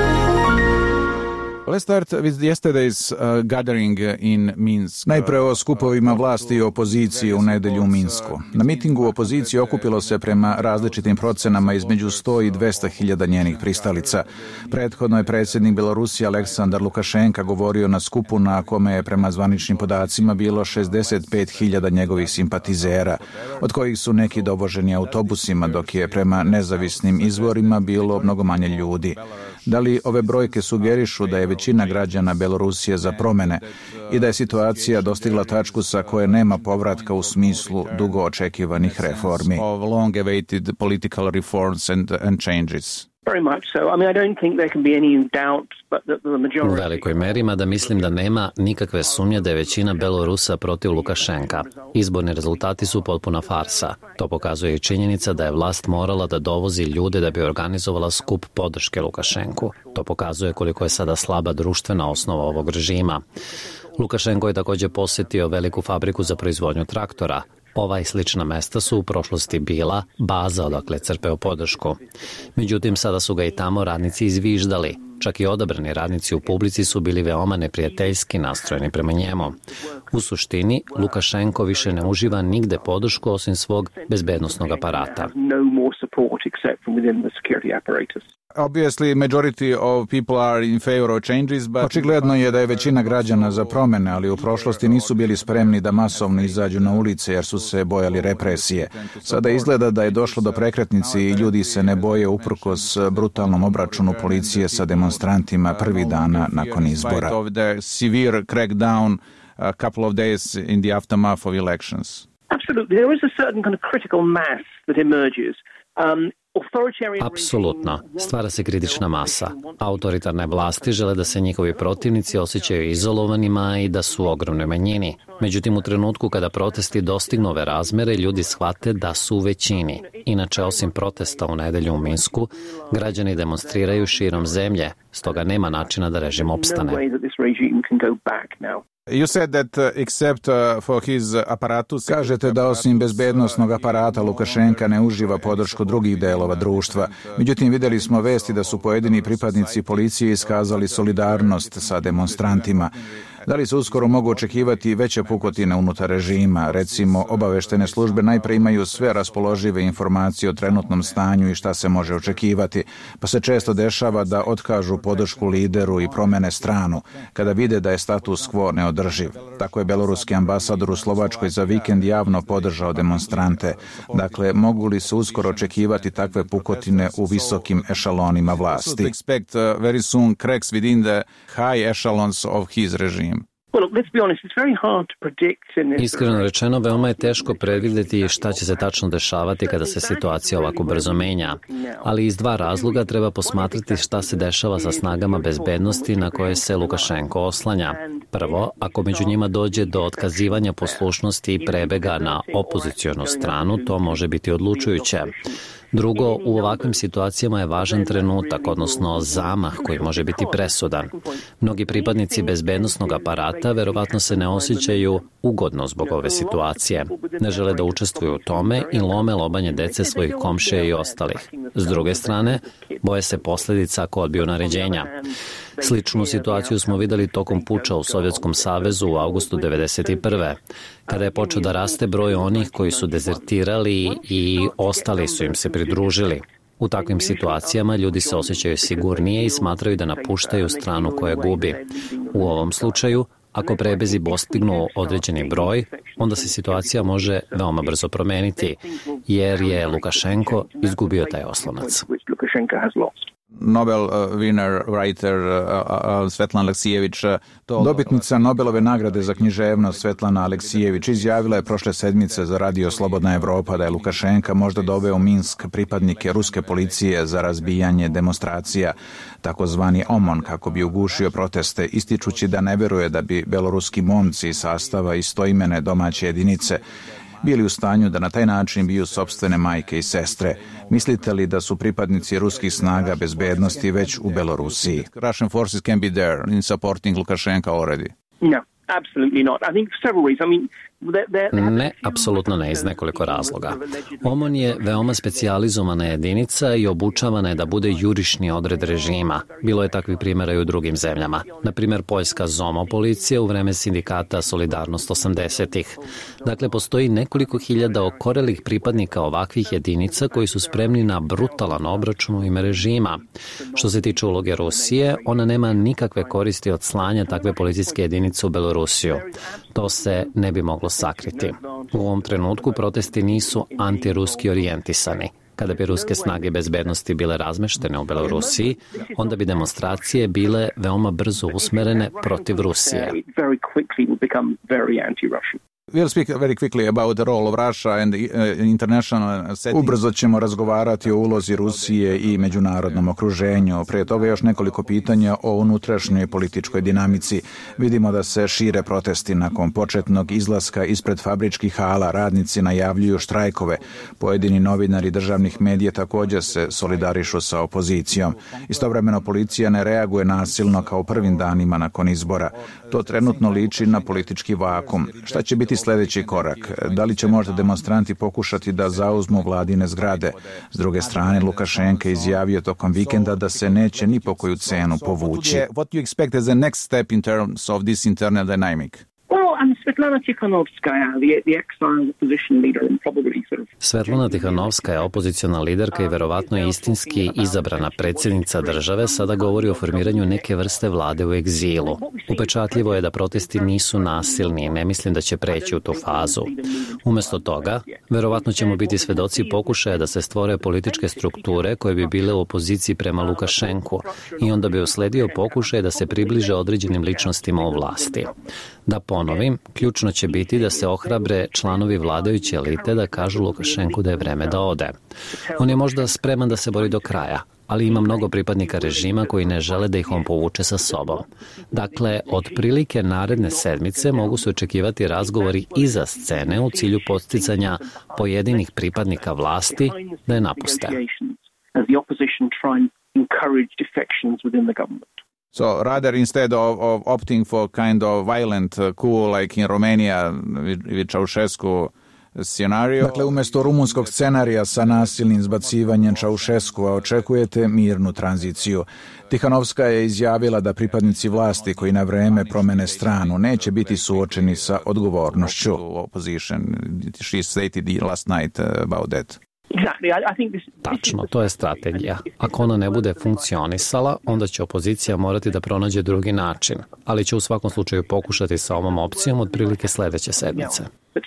Let's start with yesterday's gathering in Minsk. Najpre o skupovima vlasti i opozicije u nedelju u Minsku. Na mitingu opozicije okupilo se prema različitim procenama između 100 i 200 hiljada njenih pristalica. Prethodno je predsjednik Belorusije Aleksandar Lukašenka govorio na skupu na kome je prema zvaničnim podacima bilo 65 hiljada njegovih simpatizera, od kojih su neki dovoženi autobusima, dok je prema nezavisnim izvorima bilo mnogo manje ljudi. Da li ove brojke sugerišu da je većina građana Belorusije za promene i da je situacija dostigla tačku sa koje nema povratka u smislu dugo očekivanih reformi? Long-awaited political reforms and changes. U velikoj meri, mada mislim da nema nikakve sumnje da je većina Belorusa protiv Lukašenka. Izborni rezultati su potpuna farsa. To pokazuje i činjenica da je vlast morala da dovozi ljude da bi organizovala skup podrške Lukašenku. To pokazuje koliko je sada slaba društvena osnova ovog režima. Lukašenko je također posjetio veliku fabriku za proizvodnju traktora. Ova i slična mesta su u prošlosti bila baza odakle crpeo podršku. Međutim, sada su ga i tamo radnici izviždali. Čak i odabrani radnici u publici su bili veoma neprijateljski nastrojeni prema njemu. U suštini, Lukašenko više ne uživa nigde podršku osim svog bezbednosnog aparata. Obviously, majority of people are in favor of changes, but očigledno je da je većina građana za promene, ali u prošlosti nisu bili spremni da masovno izađu na ulice jer su se bojali represije. Sada izgleda da je došlo do prekretnice i ljudi se ne boje uprkos brutalnom obračunu policije sa demonstrantima prvi dana nakon izbora. Of the severe crackdown a couple of days in the aftermath of elections. Absolutely, there is a certain kind of critical mass that emerges. Apsolutno. Stvara se kritična masa. Autoritarne vlasti žele da se njihovi protivnici osjećaju izolovanima i da su u ogromnoj manjini. Međutim, u trenutku kada protesti dostignu ove razmere, ljudi shvate da su u većini. Inače, osim protesta u nedelju u Minsku, građani demonstriraju širom zemlje, stoga nema načina da režim opstane. You said that except for his apparatus, kažete da osim bezbednosnog aparata Lukašenka ne uživa podršku drugih delova društva. Međutim, vidjeli smo vesti da su pojedini pripadnici policije iskazali solidarnost sa demonstrantima. Da li se uskoro mogu očekivati veće pukotine unutar režima? Recimo, obaveštene službe najpre imaju sve raspoložive informacije o trenutnom stanju i šta se može očekivati, pa se često dešava da otkažu podršku lideru i promene stranu, kada vide da je status quo neodrživ. Tako je beloruski ambasador u Slovačkoj za vikend javno podržao demonstrante. Dakle, mogu li se uskoro očekivati takve pukotine u visokim ešalonima vlasti? Expect very soon cracks within the high echelons of his regime. Iskreno rečeno, veoma je teško predvidjeti šta će se tačno dešavati kada se situacija ovako brzo menja. Ali iz dva razloga treba posmatrati šta se dešava sa snagama bezbednosti na koje se Lukašenko oslanja. Prvo, ako među njima dođe do otkazivanja poslušnosti i prebega na opozicionu stranu, to može biti odlučujuće. Drugo, u ovakvim situacijama je važan trenutak, odnosno zamah koji može biti presudan. Mnogi pripadnici bezbednosnog aparata verovatno se ne osjećaju ugodno zbog ove situacije. Ne žele da učestvuju u tome i lome lobanje dece svojih komšija i ostalih. S druge strane, boje se posljedica ako odbiju naređenja. Sličnu situaciju smo videli tokom puča u Sovjetskom savezu u avgustu 1991. kada je počeo da raste broj onih koji su dezertirali i ostali su im se pridružili. U takvim situacijama ljudi se osjećaju sigurnije i smatraju da napuštaju stranu koja gubi. U ovom slučaju, ako prebezi dostignu određeni broj, onda se situacija može veoma brzo promeniti, jer je Lukašenko izgubio taj oslonac. Nobel winner writer Svetlana Aleksijević, dobitnica Nobelove nagrade za književnost Svetlana Aleksijević, izjavila je prošle sedmice za Radio Slobodna Evropa da je Lukašenka možda doveo u Minsk pripadnike ruske policije za razbijanje demonstracija, takozvani OMON, kako bi ugušio proteste, ističući da ne veruje da bi beloruski momci iz sastava istoimene domaće jedinice bili u stanju da na taj način biju sopstvene majke i sestre. Mislite li da su pripadnici ruskih snaga bezbednosti već u Belorusiji? Russian forces can be there in supporting Lukashenko already. No, absolutely not. I think for several reasons. I mean, Ne, apsolutno ne, iz nekoliko razloga. OMON je veoma specijalizovana jedinica i obučavana je da bude jurišni odred režima. Bilo je takvih primjera i u drugim zemljama. Na primjer, poljska ZOMO policija u vreme sindikata Solidarnost 80-ih. Dakle, postoji nekoliko hiljada okorelih pripadnika ovakvih jedinica koji su spremni na brutalan obračun u ime režima. Što se tiče uloge Rusije, ona nema nikakve koristi od slanja takve policijske jedinice u Belorusiju. To se ne bi moglo sakriti. U ovom trenutku protesti nisu antiruski orijentisani. Kada bi ruske snage bezbednosti bile razmeštene u Belorusiji, onda bi demonstracije bile veoma brzo usmerene protiv Rusije. We'll speak very quickly about the role of Russia and the international setting. Ubrzo ćemo razgovarati o ulozi Rusije i međunarodnom okruženju. Prije toga još nekoliko pitanja o unutrašnjoj političkoj dinamici. Vidimo da se šire protesti nakon početnog izlaska ispred fabričkih hala. Radnici najavljuju štrajkove. Pojedini novinari državnih medija također se solidarišu sa opozicijom. Istovremeno policija ne reaguje nasilno kao prvim danima nakon izbora. To trenutno liči na politički vakum. Šta će biti sljedeći korak? Da li će možda demonstranti pokušati da zauzmu vladine zgrade? S druge strane, Lukašenko je izjavio tokom vikenda da se neće ni po koju cenu povući. What do you expect as the next step in terms of this internal dynamic? Svetlana Tihanovskaja, opoziciona liderka i verovatno istinski izabrana predsjednica države, sada govori o formiranju neke vrste vlade u egzilu. Upečatljivo je da protesti nisu nasilni i ne mislim da će preći u tu fazu. Umjesto toga, verovatno ćemo biti svedoci pokušaja da se stvore političke strukture koje bi bile u opoziciji prema Lukašenku i onda bi usledio pokušaj da se približe određenim ličnostima u vlasti. Da ponovim, ključno će biti da se ohrabre članovi vladajuće elite da kažu Lukašenku da je vreme da ode. On je možda spreman da se bori do kraja, ali ima mnogo pripadnika režima koji ne žele da ih on povuče sa sobom. Dakle, otprilike naredne sedmice mogu se očekivati razgovori iza scene u cilju posticanja pojedinih pripadnika vlasti da je napuste. So rather instead of opting for kind of violent coup like in Romania with Ceausescu scenario. Dakle, umjesto rumunskog scenarija sa nasilnim zbacivanjem Ceausescua očekujete mirnu tranziciju. Tihanovska je izjavila da pripadnici vlasti koji na vreme promene stranu neće biti suočeni sa odgovornošću. Opposition, she stated last night about that. Tačno, to je strategija. Ako ona ne bude funkcionisala, onda će opozicija morati da pronađe drugi način, ali će u svakom slučaju pokušati sa ovom opcijom otprilike sljedeće sedmice.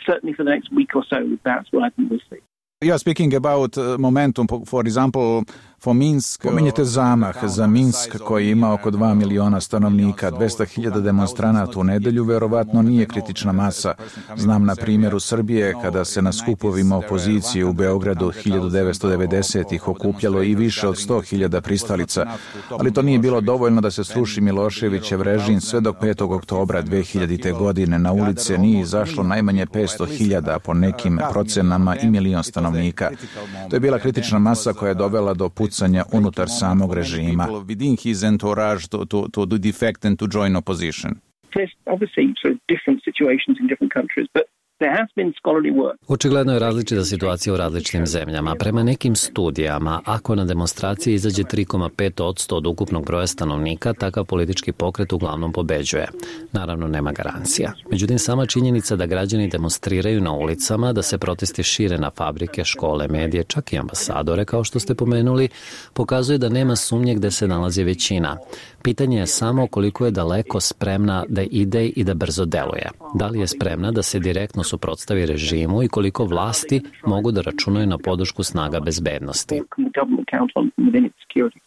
You are speaking about momentum, for example, for Minsk. Pominjete zamah za Minsk koji ima oko 2 miliona stanovnika, 200.000 demonstranata u nedelju, verovatno nije kritična masa. Znam na primjeru Srbije kada se na skupovima opozicije u Beogradu 1990-ih okupljalo i više od 100.000 pristalica, ali to nije bilo dovoljno da se sruši Miloševićev režim. Sve do 5. oktobra 2000. godine na ulice nije izašlo najmanje 500.000, a po nekim procenama i milion stanovnika. To je bila kritična masa koja je dovela do pucanja unutar samog režima. Within his entourage to defect and to join opposition. There's obviously sort of different situations in different countries, but Očigledno je različita situacija u različitim zemljama. Prema nekim studijama, ako na demonstracije izađe 3,5% od ukupnog broja stanovnika, takav politički pokret uglavnom pobeđuje. Naravno, nema garancija. Međutim, sama činjenica da građani demonstriraju na ulicama, da se protesti šire na fabrike, škole, medije, čak i ambasadore, kao što ste pomenuli, pokazuje da nema sumnje gde se nalazi većina. Pitanje je samo koliko je daleko spremna da ide i da brzo deluje. Da li je spremna da se direktno suprotstavi režimu i koliko vlasti mogu da računaju na podršku snaga bezbednosti.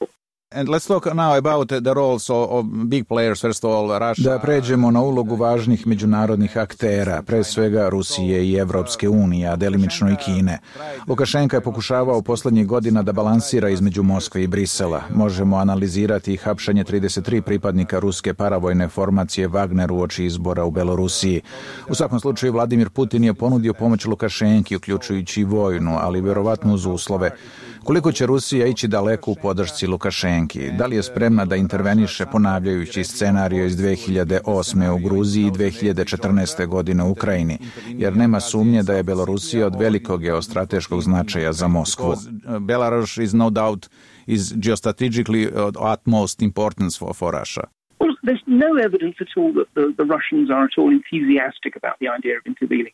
Da pređemo na ulogu važnih međunarodnih aktera, pre svega Rusije i Evropske unije, a delimično i Kine. Lukašenka je pokušavao poslednjih godina da balansira između Moskve i Brisela. Možemo analizirati hapšanje 33 pripadnika ruske paravojne formacije Wagner uoči izbora u Belorusiji. U svakom slučaju Vladimir Putin je ponudio pomoć Lukašenki, uključujući i vojnu, ali verovatno uz uslove. Koliko će Rusija ići daleko u podršci Lukašenki? Da li je spremna da interveniše ponavljajući scenario iz 2008. u Gruziji i 2014. godine u Ukrajini? Jer nema sumnje da je Belorusija od velikog geostrateškog značaja za Moskvu. Belarus is no doubt is geostrategically of utmost importance for Russia. Well, there's no evidence at all that the Russians are at all enthusiastic about the idea of intervening.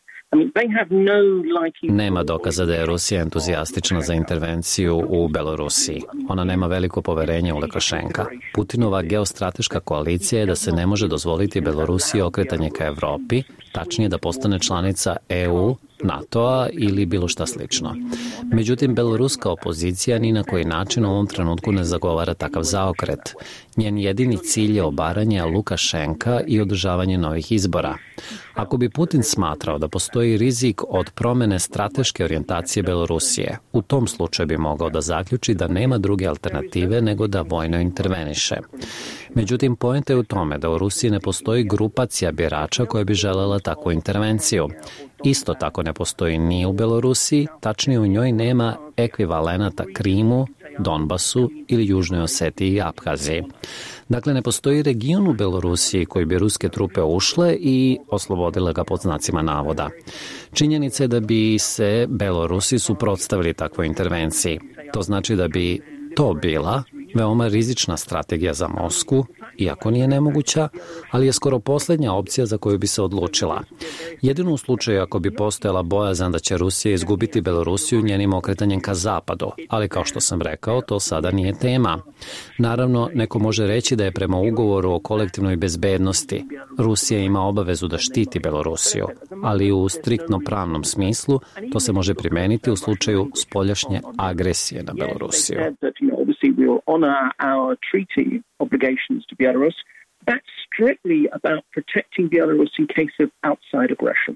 Nema dokaza da je Rusija entuzijastična za intervenciju u Belorusiji. Ona nema veliko poverenje u Lukašenka. Putinova geostrateška koalicija je da se ne može dozvoliti Belorusiji okretanje ka Evropi, tačnije da postane članica EU, NATO-a ili bilo šta slično. Međutim, beloruska opozicija ni na koji način u ovom trenutku ne zagovara takav zaokret. Njen jedini cilj je obaranje Lukašenka i održavanje novih izbora. Ako bi Putin smatrao da postoji rizik od promene strateške orijentacije Belorusije, u tom slučaju bi mogao da zaključi da nema druge alternative nego da vojno interveniše. Međutim, poenta je u tome da u Rusiji ne postoji grupacija birača koja bi želela takvu intervenciju. Isto tako ne postoji ni u Belorusiji, tačnije u njoj nema ekvivalenata Krimu, Donbasu ili Južnoj Osetiji i Abhaziji. Dakle, ne postoji region u Belorusiji koji bi ruske trupe ušle i oslobodile ga pod znacima navoda. Činjenica je da bi se Belorusi suprotstavili takvoj intervenciji. To znači da bi to bila veoma rizična strategija za Moskvu, iako nije nemoguća, ali je skoro poslednja opcija za koju bi se odlučila. Jedino u slučaju ako bi postojala bojazan da će Rusija izgubiti Belorusiju njenim okretanjem ka zapadu, ali kao što sam rekao, to sada nije tema. Naravno, neko može reći da je prema ugovoru o kolektivnoj bezbednosti Rusija ima obavezu da štiti Belorusiju, ali u striktno pravnom smislu to se može primeniti u slučaju spoljašnje agresije na Belorusiju. We'll honor our treaty obligations to Belarus. That's strictly about protecting Belarus in case of outside aggression.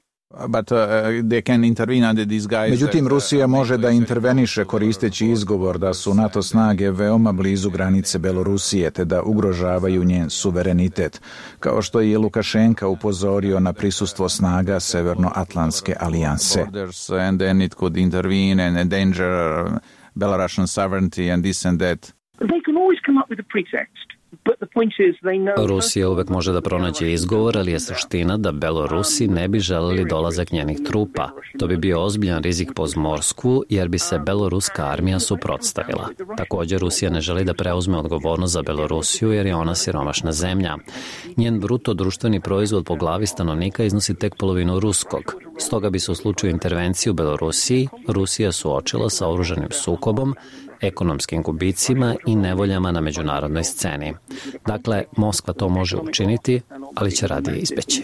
Međutim, Rusija može da interveniše koristeći izgovor da su NATO snage veoma blizu granice Belorusije te da ugrožavaju njen suverenitet, kao što je Lukašenka upozorio na prisustvo snaga Severnoatlantske alijanse. Belarusian sovereignty and this and that. They can always come up with a pretext. Rusija uvek može da pronađe izgovor, ali je suština da Belorusi ne bi želeli dolazak njenih trupa. To bi bio ozbiljan rizik po Moskvu, jer bi se beloruska armija suprotstavila. Također, Rusija ne želi da preuzme odgovornost za Belorusiju, jer je ona siromašna zemlja. Njen bruto društveni proizvod po glavi stanovnika iznosi tek polovinu ruskog. Stoga bi se u slučaju intervencije u Belorusiji Rusija suočila sa oružanim sukobom, ekonomskim gubicima i nevoljama na međunarodnoj sceni. Dakle, Moskva to može učiniti, ali će radije izbeći.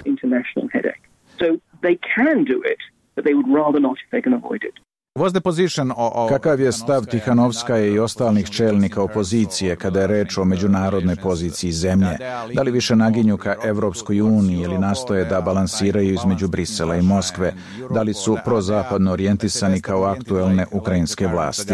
Kakav je stav Tihanovskaje i ostalih čelnika opozicije kada je reč o međunarodnoj poziciji zemlje? Da li više naginju ka Evropskoj uniji ili nastoje da balansiraju između Brisela i Moskve? Da li su prozapadno orijentisani kao aktuelne ukrajinske vlasti?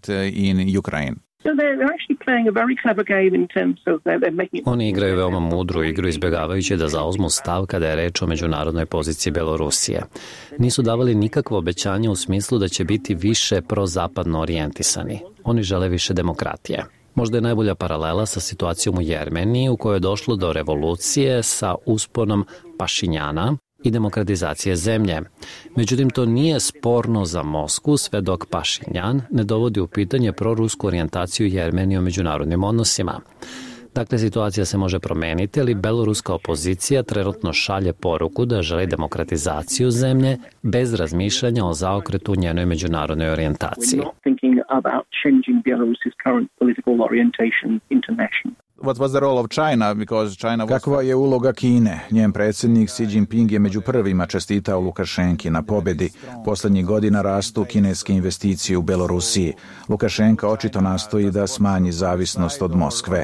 Oni igraju veoma mudru igru izbjegavajući da zauzmu stav kada je reč o međunarodnoj poziciji Belorusije. Nisu davali nikakvo obećanje u smislu da će biti više prozapadno orijentisani. Oni žele više demokratije. Možda je najbolja paralela sa situacijom u Jermeniji u kojoj je došlo do revolucije sa usponom Pašinjana i demokratizacije zemlje. Međutim, to nije sporno za Moskvu sve dok Pašinjan ne dovodi u pitanje prorusku orijentaciju Jermenije u međunarodnim odnosima. Dakle, situacija se može promeniti, ali beloruska opozicija trenutno šalje poruku da želi demokratizaciju zemlje bez razmišljanja o zaokretu njenoj međunarodnoj orijentaciji. Kakva je uloga Kine? Njen predsjednik Xi Jinping je među prvima čestitao Lukašenki na pobjedi. Posljednjih godina rastu kineske investicije u Belorusiji. Lukašenka očito nastoji da smanji zavisnost od Moskve.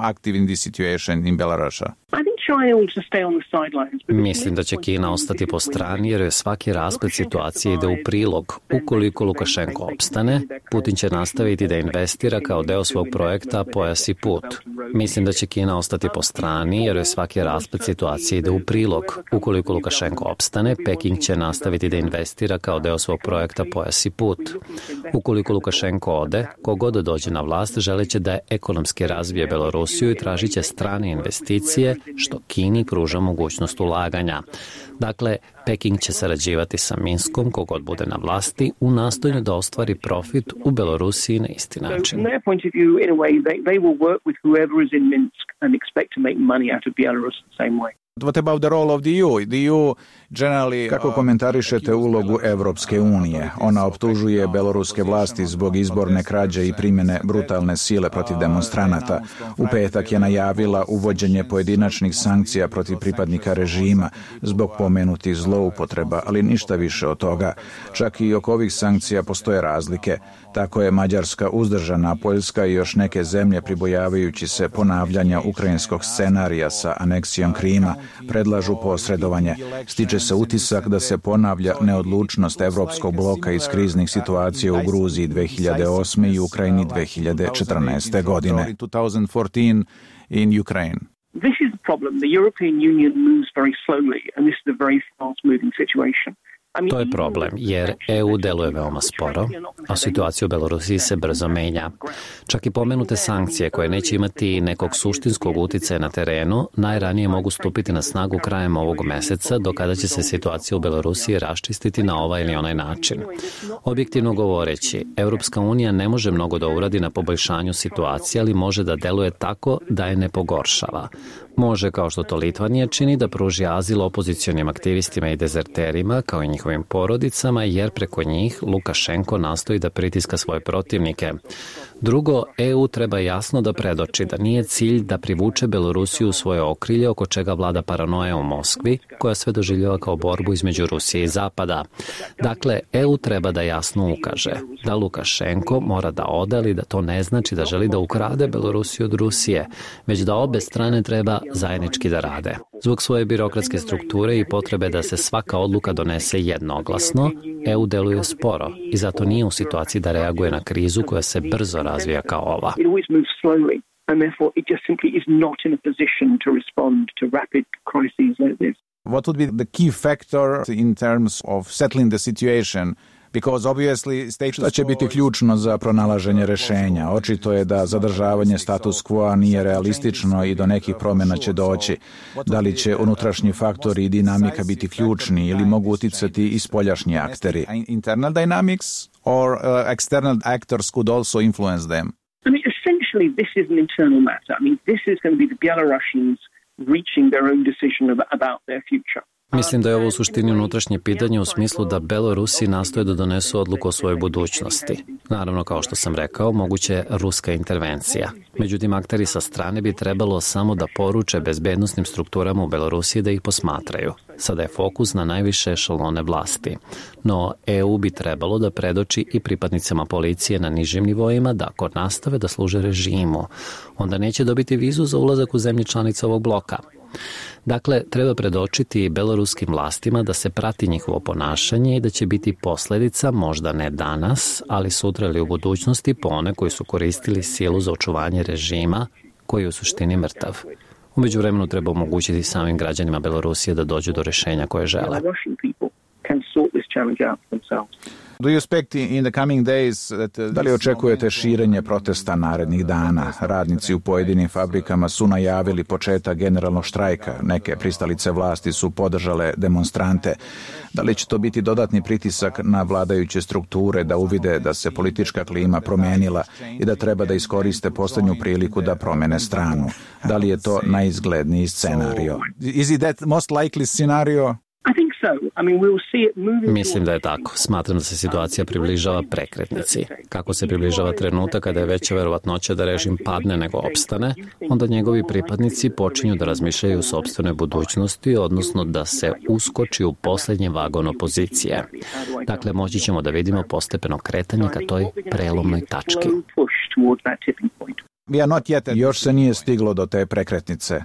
Mislim da će Kina ostati po strani jer je svaki rasplet situacije ide u prilog. Ukoliko Lukašenko opstane, Putin će nastaviti da investira kao deo svog projekta Pojas i put. Mislim da će Kina ostati po strani jer je svaki rasplet situacije ide u prilog. Ukoliko Lukašenko opstane, Peking će nastaviti da investira kao deo svog projekta Pojas i put. Ukoliko Lukašenko ode, kogod dođe na vlast želeće da ekonomski razvije Belorusiju i tražit će strane investicije, što Kini pruža mogućnost ulaganja. Dakle, Peking će sarađivati sa Minskom, kogod bude na vlasti, u nastojanju da ostvari profit u Belorusiji na isti način. What about the role of the EU? The EU generally, kako komentarišete ulogu Evropske unije? Ona optužuje beloruske vlasti zbog izborne krađe i primjene brutalne sile protiv demonstranata. U petak je najavila uvođenje pojedinačnih sankcija protiv pripadnika režima zbog pomenutih zloupotreba, ali ništa više od toga. Čak i oko ovih sankcija postoje razlike. Tako je Mađarska uzdržana, Poljska i još neke zemlje pribojavajući se ponavljanja ukrajinskog scenarija sa aneksijom Krima predlažu posredovanje. Stiče se utisak da se ponavlja neodlučnost evropskog bloka iz kriznih situacija u Gruziji 2008. i Ukrajini 2014. godine. This is the problem. The European Union moves very slowly and this is a very fast-moving situation. To je problem, jer EU deluje veoma sporo, a situacija u Belorusiji se brzo menja. Čak i pomenute sankcije koje neće imati nekog suštinskog uticaja na terenu, najranije mogu stupiti na snagu krajem ovog meseca, do kada će se situacija u Belorusiji raščistiti na ovaj ili onaj način. Objektivno govoreći, Europska unija ne može mnogo da uradi na poboljšanju situacije, ali može da deluje tako da je ne pogoršava. Može, kao što to Litvanija čini, da pruži azil opozicionim aktivistima i dezerterima, kao i njihovim porodicama, jer preko njih Lukašenko nastoji da pritiska svoje protivnike. Drugo, EU treba jasno da predoči da nije cilj da privuče Belorusiju u svoje okrilje, oko čega vlada paranoja u Moskvi, koja sve doživljava kao borbu između Rusije i Zapada. Dakle, EU treba da jasno ukaže da Lukašenko mora da ode, ali da to ne znači da želi da ukrade Belorusiju od Rusije, već da obe strane treba zajednički da rade. Zbog svoje birokratske strukture i potrebe da se svaka odluka donese jednoglasno, EU deluje sporo i zato nije u situaciji da reaguje na krizu koja se brzo razvija kao ova. What would be the key factor in terms of settling the situation? Šta će biti ključno za pronalaženje rješenja? Očito je da zadržavanje status quo nije realistično i do nekih promjena će doći. Da li će unutrašnji faktori i dinamika biti ključni ili mogu uticati i spoljašnji akteri? Internal dynamics or external actors could also influence them? I mean, essentially this is an internal matter. I mean, this is going to be the Belarusians reaching their own decision about their future. Mislim da je ovo u suštini unutrašnje pitanje u smislu da Belorusi nastoje da donesu odluku o svojoj budućnosti. Naravno, kao što sam rekao, moguće je ruska intervencija. Međutim, akteri sa strane bi trebalo samo da poruče bezbednosnim strukturama u Belorusiji da ih posmatraju. Sada je fokus na najviše ešalone vlasti. No, EU bi trebalo da predoči i pripadnicama policije na nižim nivoima da ako nastave da služe režimu, onda neće dobiti vizu za ulazak u zemlje članice ovog bloka. Dakle, treba predočiti beloruskim vlastima da se prati njihovo ponašanje i da će biti posljedica, možda ne danas, ali sutra ili u budućnosti po one koji su koristili silu za očuvanje režima, koji je u suštini mrtav. U međuvremenu treba omogućiti samim građanima Belorusije da dođu do rješenja koje žele. Da li očekujete širenje protesta narednih dana? Radnici u pojedinim fabrikama su najavili početak generalnog štrajka. Neke pristalice vlasti su podržale demonstrante. Da li će to biti dodatni pritisak na vladajuće strukture da uvide da se politička klima promijenila i da treba da iskoriste posljednju priliku da promene stranu? Da li je to najizgledniji scenario? Is it that most likely scenario? I think Mislim da je tako. Smatram da se situacija približava prekretnici. Kako se približava trenutak kada je veća verovatnoća da režim padne nego opstane, onda njegovi pripadnici počinju da razmišljaju o sopstvenoj budućnosti, odnosno da se uskoči u poslednji vagon opozicije. Dakle, moći ćemo da vidimo postepeno kretanje ka toj prelomnoj tački. Još se nije stiglo do te prekretnice.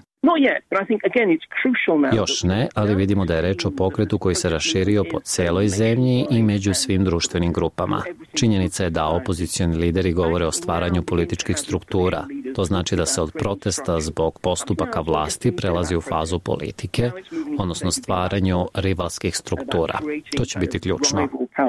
Još ne, ali vidimo da je reč o pokretu koji se raširio po celoj zemlji i među svim društvenim grupama. Činjenica je da opozicioni lideri govore o stvaranju političkih struktura. To znači da se od protesta zbog postupaka vlasti prelazi u fazu politike, odnosno stvaranju rivalskih struktura. To će biti ključno.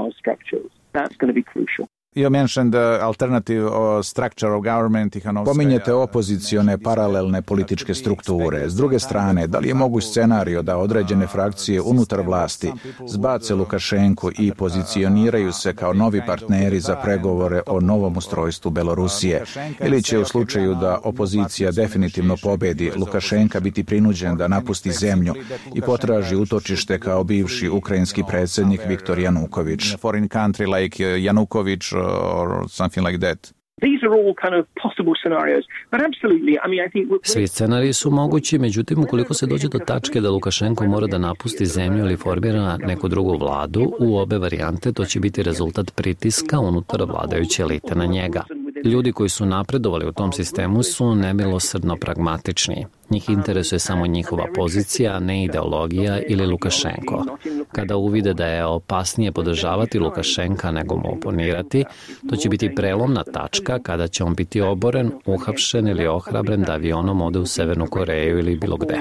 You mentioned the alternative structure of government. Pominjete opozicione paralelne političke strukture. S druge strane, da li je moguć scenario da određene frakcije unutar vlasti zbace Lukašenku i pozicioniraju se kao novi partneri za pregovore o novom ustrojstvu Belorusije? Ili će u slučaju da opozicija definitivno pobedi Lukašenka biti prinuđen da napusti zemlju i potraži utočište kao bivši ukrajinski predsjednik Viktor Januković? Foreign country like Januković or something like that. Svi scenariji su mogući, međutim, ukoliko se dođe do tačke da Lukašenko mora da napusti zemlju ili formira neku drugu vladu, u obe varijante to će biti rezultat pritiska unutar vladajuće elite na njega. Ljudi koji su napredovali u tom sistemu su nemilosrdno pragmatični. Njih interesuje samo njihova pozicija, ne ideologija ili Lukašenko. Kada uvide da je opasnije podržavati Lukašenka nego mu oponirati, to će biti prelomna tačka kada će on biti oboren, uhapšen ili ohrabren da avionom ode u Severnu Koreju ili bilo gde.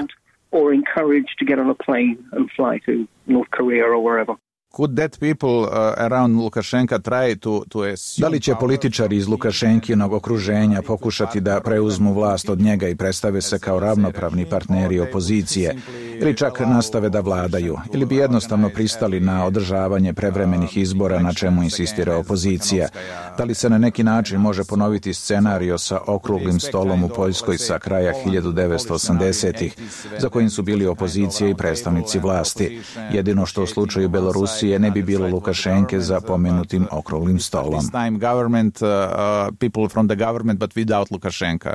Could that people around Lukashenka try to assume... Da li će političari iz Lukašenkinog okruženja pokušati da preuzmu vlast od njega i predstave se kao ravnopravni partneri opozicije, ili čak nastave da vladaju, ili bi jednostavno pristali na održavanje prevremenih izbora na čemu insistira opozicija? Da li se na neki način može ponoviti scenario sa okruglim stolom u Poljskoj sa kraja 1980-ih, za kojim su bili opozicije i predstavnici vlasti? Jedino što u slučaju Belorusije ne bi bilo Lukašenke za pomenutim okruglim stolom. People from the government, but without Lukashenka.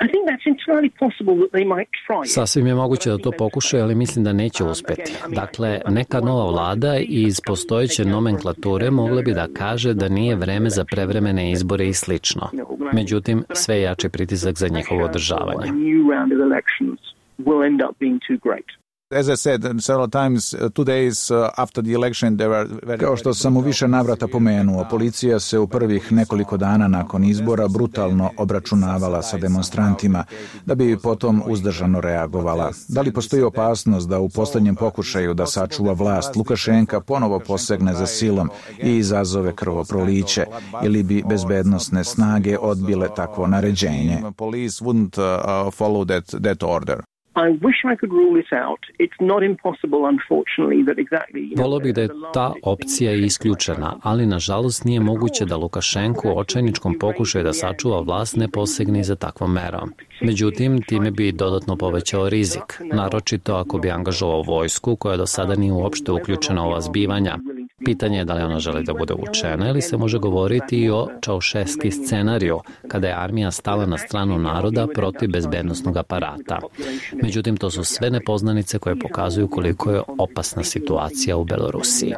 Sasvim je moguće da to pokušaju, ali mislim da neće uspeti. Dakle, neka nova vlada iz postojeće nomenklature mogla bi da kaže da nije vreme za prevremene izbore i slično. Međutim, sve jači pritisak za njihovo održavanje. As I said several times, 2 days after the election, there were very... Kao što sam u više navrata pomenuo, policija se u prvih nekoliko dana nakon izbora brutalno obračunavala sa demonstrantima, da bi potom uzdržano reagovala. Da li postoji opasnost da u poslednjem pokušaju da sačuva vlast Lukašenka ponovo posegne za silom i izazove krvoproliće, ili bi bezbednosne snage odbile takvo naređenje? Police wouldn't follow that order. Volio bih da je ta opcija isključena, ali nažalost nije moguće da Lukašenko u očajničkom pokušaju da sačuva vlast ne posegne za takvom merom. Međutim, time bi dodatno povećao rizik, naročito ako bi angažovao vojsku koja do sada nije uopšte uključena u ova zbivanja. Pitanje je da li ona želi da bude učena ili se može govoriti i o Čaušeski scenariju, kada je armija stala na stranu naroda protiv bezbednosnog aparata. Međutim, to su sve nepoznanice koje pokazuju koliko je opasna situacija u Belorusiji.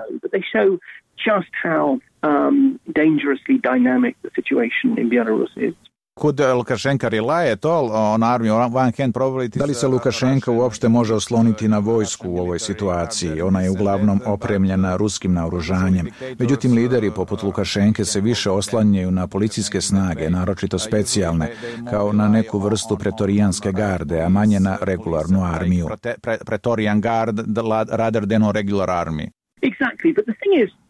Could Lukashenko rely at all on army? On one hand, probably... Da li se Lukašenka uopšte može osloniti na vojsku u ovoj situaciji? Ona je uglavnom opremljena ruskim naoružanjem. Međutim, lideri poput Lukašenke se više oslanjaju na policijske snage, naročito specijalne, kao na neku vrstu pretorijanske garde, a manje na regularnu armiju. Pretorian guard rather than a regular army. Exactly, but the thing is,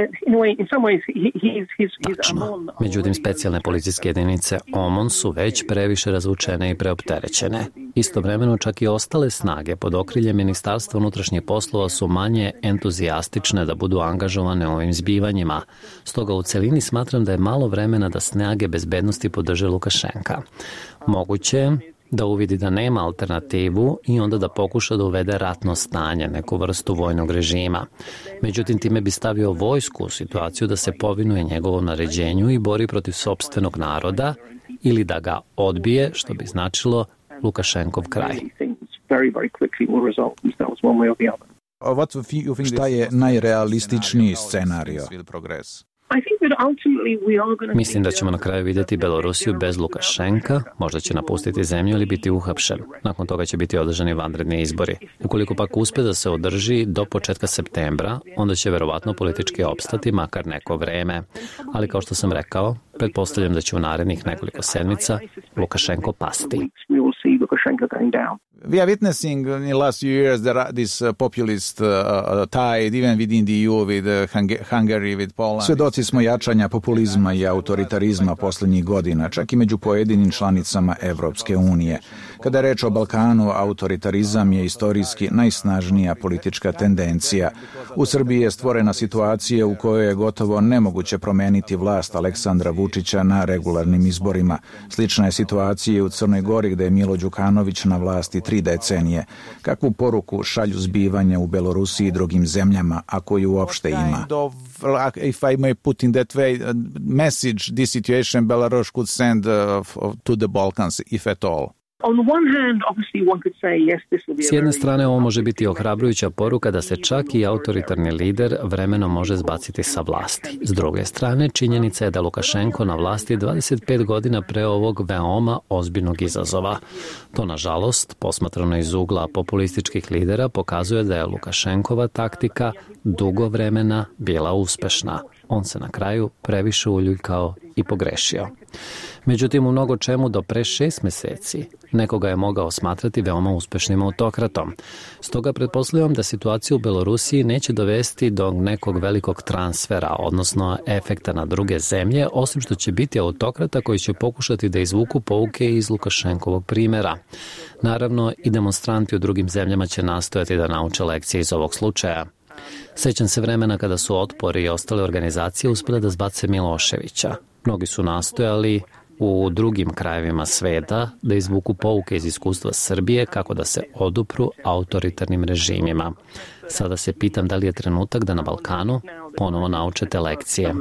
Tačno. Međutim, specijalne policijske jedinice OMON su već previše razvučene i preopterećene. Istovremeno čak i ostale snage pod okriljem Ministarstva unutrašnjih poslova su manje entuzijastične da budu angažovane u ovim zbivanjima. Stoga u celini smatram da je malo vremena da snage bezbednosti podrže Lukašenka. Moguće da uvidi da nema alternativu i onda da pokuša da uvede ratno stanje, neku vrstu vojnog režima. Međutim, time bi stavio vojsku u situaciju da se povinuje njegovom naređenju i bori protiv sopstvenog naroda ili da ga odbije, što bi značilo Lukašenkov kraj. Šta je najrealističniji scenario? Mislim da ćemo na kraju vidjeti Belorusiju bez Lukašenka, možda će napustiti zemlju ili biti uhapšen. Nakon toga će biti održani vanredni izbori. Ukoliko pak uspe da se održi do početka septembra, onda će verovatno politički opstati makar neko vreme. Ali kao što sam rekao, pretpostavljam da će u narednih nekoliko sedmica Lukašenko pasti. We are witnessing in the last few years this populist tide even within the EU with Hungary, with Poland. Svedoci smo jačanja populizma i autoritarizma posljednjih godina, čak i među pojedinim članicama Evropske unije. Kada je reč o Balkanu, autoritarizam je istorijski najsnažnija politička tendencija. U Srbiji je stvorena situacija u kojoj je gotovo nemoguće promeniti vlast Aleksandra Vučića na regularnim izborima. Slična je situacija u Crnoj Gori gde je Milo Đukanović na vlasti 3 decenije. Kakvu poruku šalju zbivanja u Belorusiji i drugim zemljama, ako ju uopšte ima? If I may put in that way, message this situation Belarus could send to the Balkans, if at all. S jedne strane, ovo može biti ohrabrujuća poruka da se čak i autoritarni lider vremenom može zbaciti sa vlasti. S druge strane, činjenica je da Lukašenko na vlasti 25 godina pre ovog veoma ozbiljnog izazova. To, nažalost, posmatrano iz ugla populističkih lidera, pokazuje da je Lukašenkova taktika dugo vremena bila uspešna. On se na kraju previše uljuljkao i pogrešio. Međutim, u mnogo čemu do pre 6 meseci nekoga je mogao smatrati veoma uspešnim autokratom. Stoga pretpostavljam da situacija u Belorusiji neće dovesti do nekog velikog transfera, odnosno efekta na druge zemlje, osim što će biti autokrata koji će pokušati da izvuku pouke iz Lukašenkovog primjera. Naravno, i demonstranti u drugim zemljama će nastojati da nauče lekcije iz ovog slučaja. Sećam se vremena kada su Otpor i ostale organizacije uspjele da zbace Miloševića. Mnogi su nastojali u drugim krajevima sveta da izvuku pouke iz iskustva Srbije kako da se odupru autoritarnim režimima. Sada se pitam da li je trenutak da na Balkanu ponovo naučete lekcije.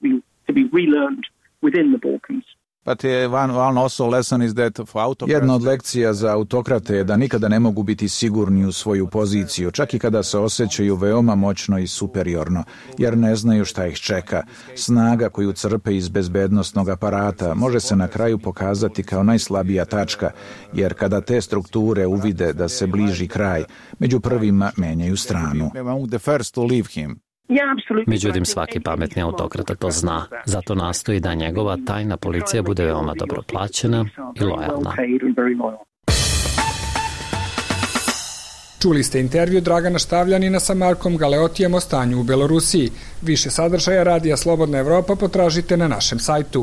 Jedna od lekcija za autokrate je da nikada ne mogu biti sigurni u svoju poziciju, čak i kada se osjećaju veoma moćno i superiorno, jer ne znaju šta ih čeka. Snaga koju crpe iz bezbednosnog aparata može se na kraju pokazati kao najslabija tačka, jer kada te strukture uvide da se bliži kraj, među prvima menjaju stranu. Međutim, svaki pametni autokrata to zna. Zato nastoji da njegova tajna policija bude veoma dobro plaćena i lojalna. Čuli ste intervju Dragana Štavljanina sa Markom Galeotijem o stanju u Belorusiji. Više sadržaja Radija Slobodna Evropa potražite na našem sajtu.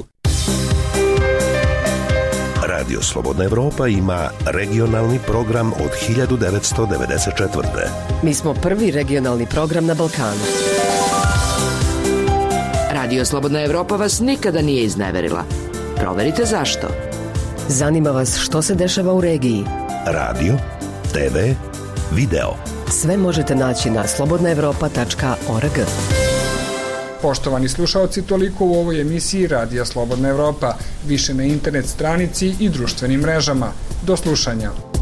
Radio Slobodna Evropa ima regionalni program od 1994. Mi smo prvi regionalni program na Balkanu. Radio Slobodna Evropa vas nikada nije izneverila. Proverite zašto. Zanima vas što se dešava u regiji. Radio, TV, video. Sve možete naći na slobodnaevropa.org. Poštovani slušaoci, toliko u ovoj emisiji Radija Slobodna Evropa. Više na internet stranici i društvenim mrežama. Do slušanja.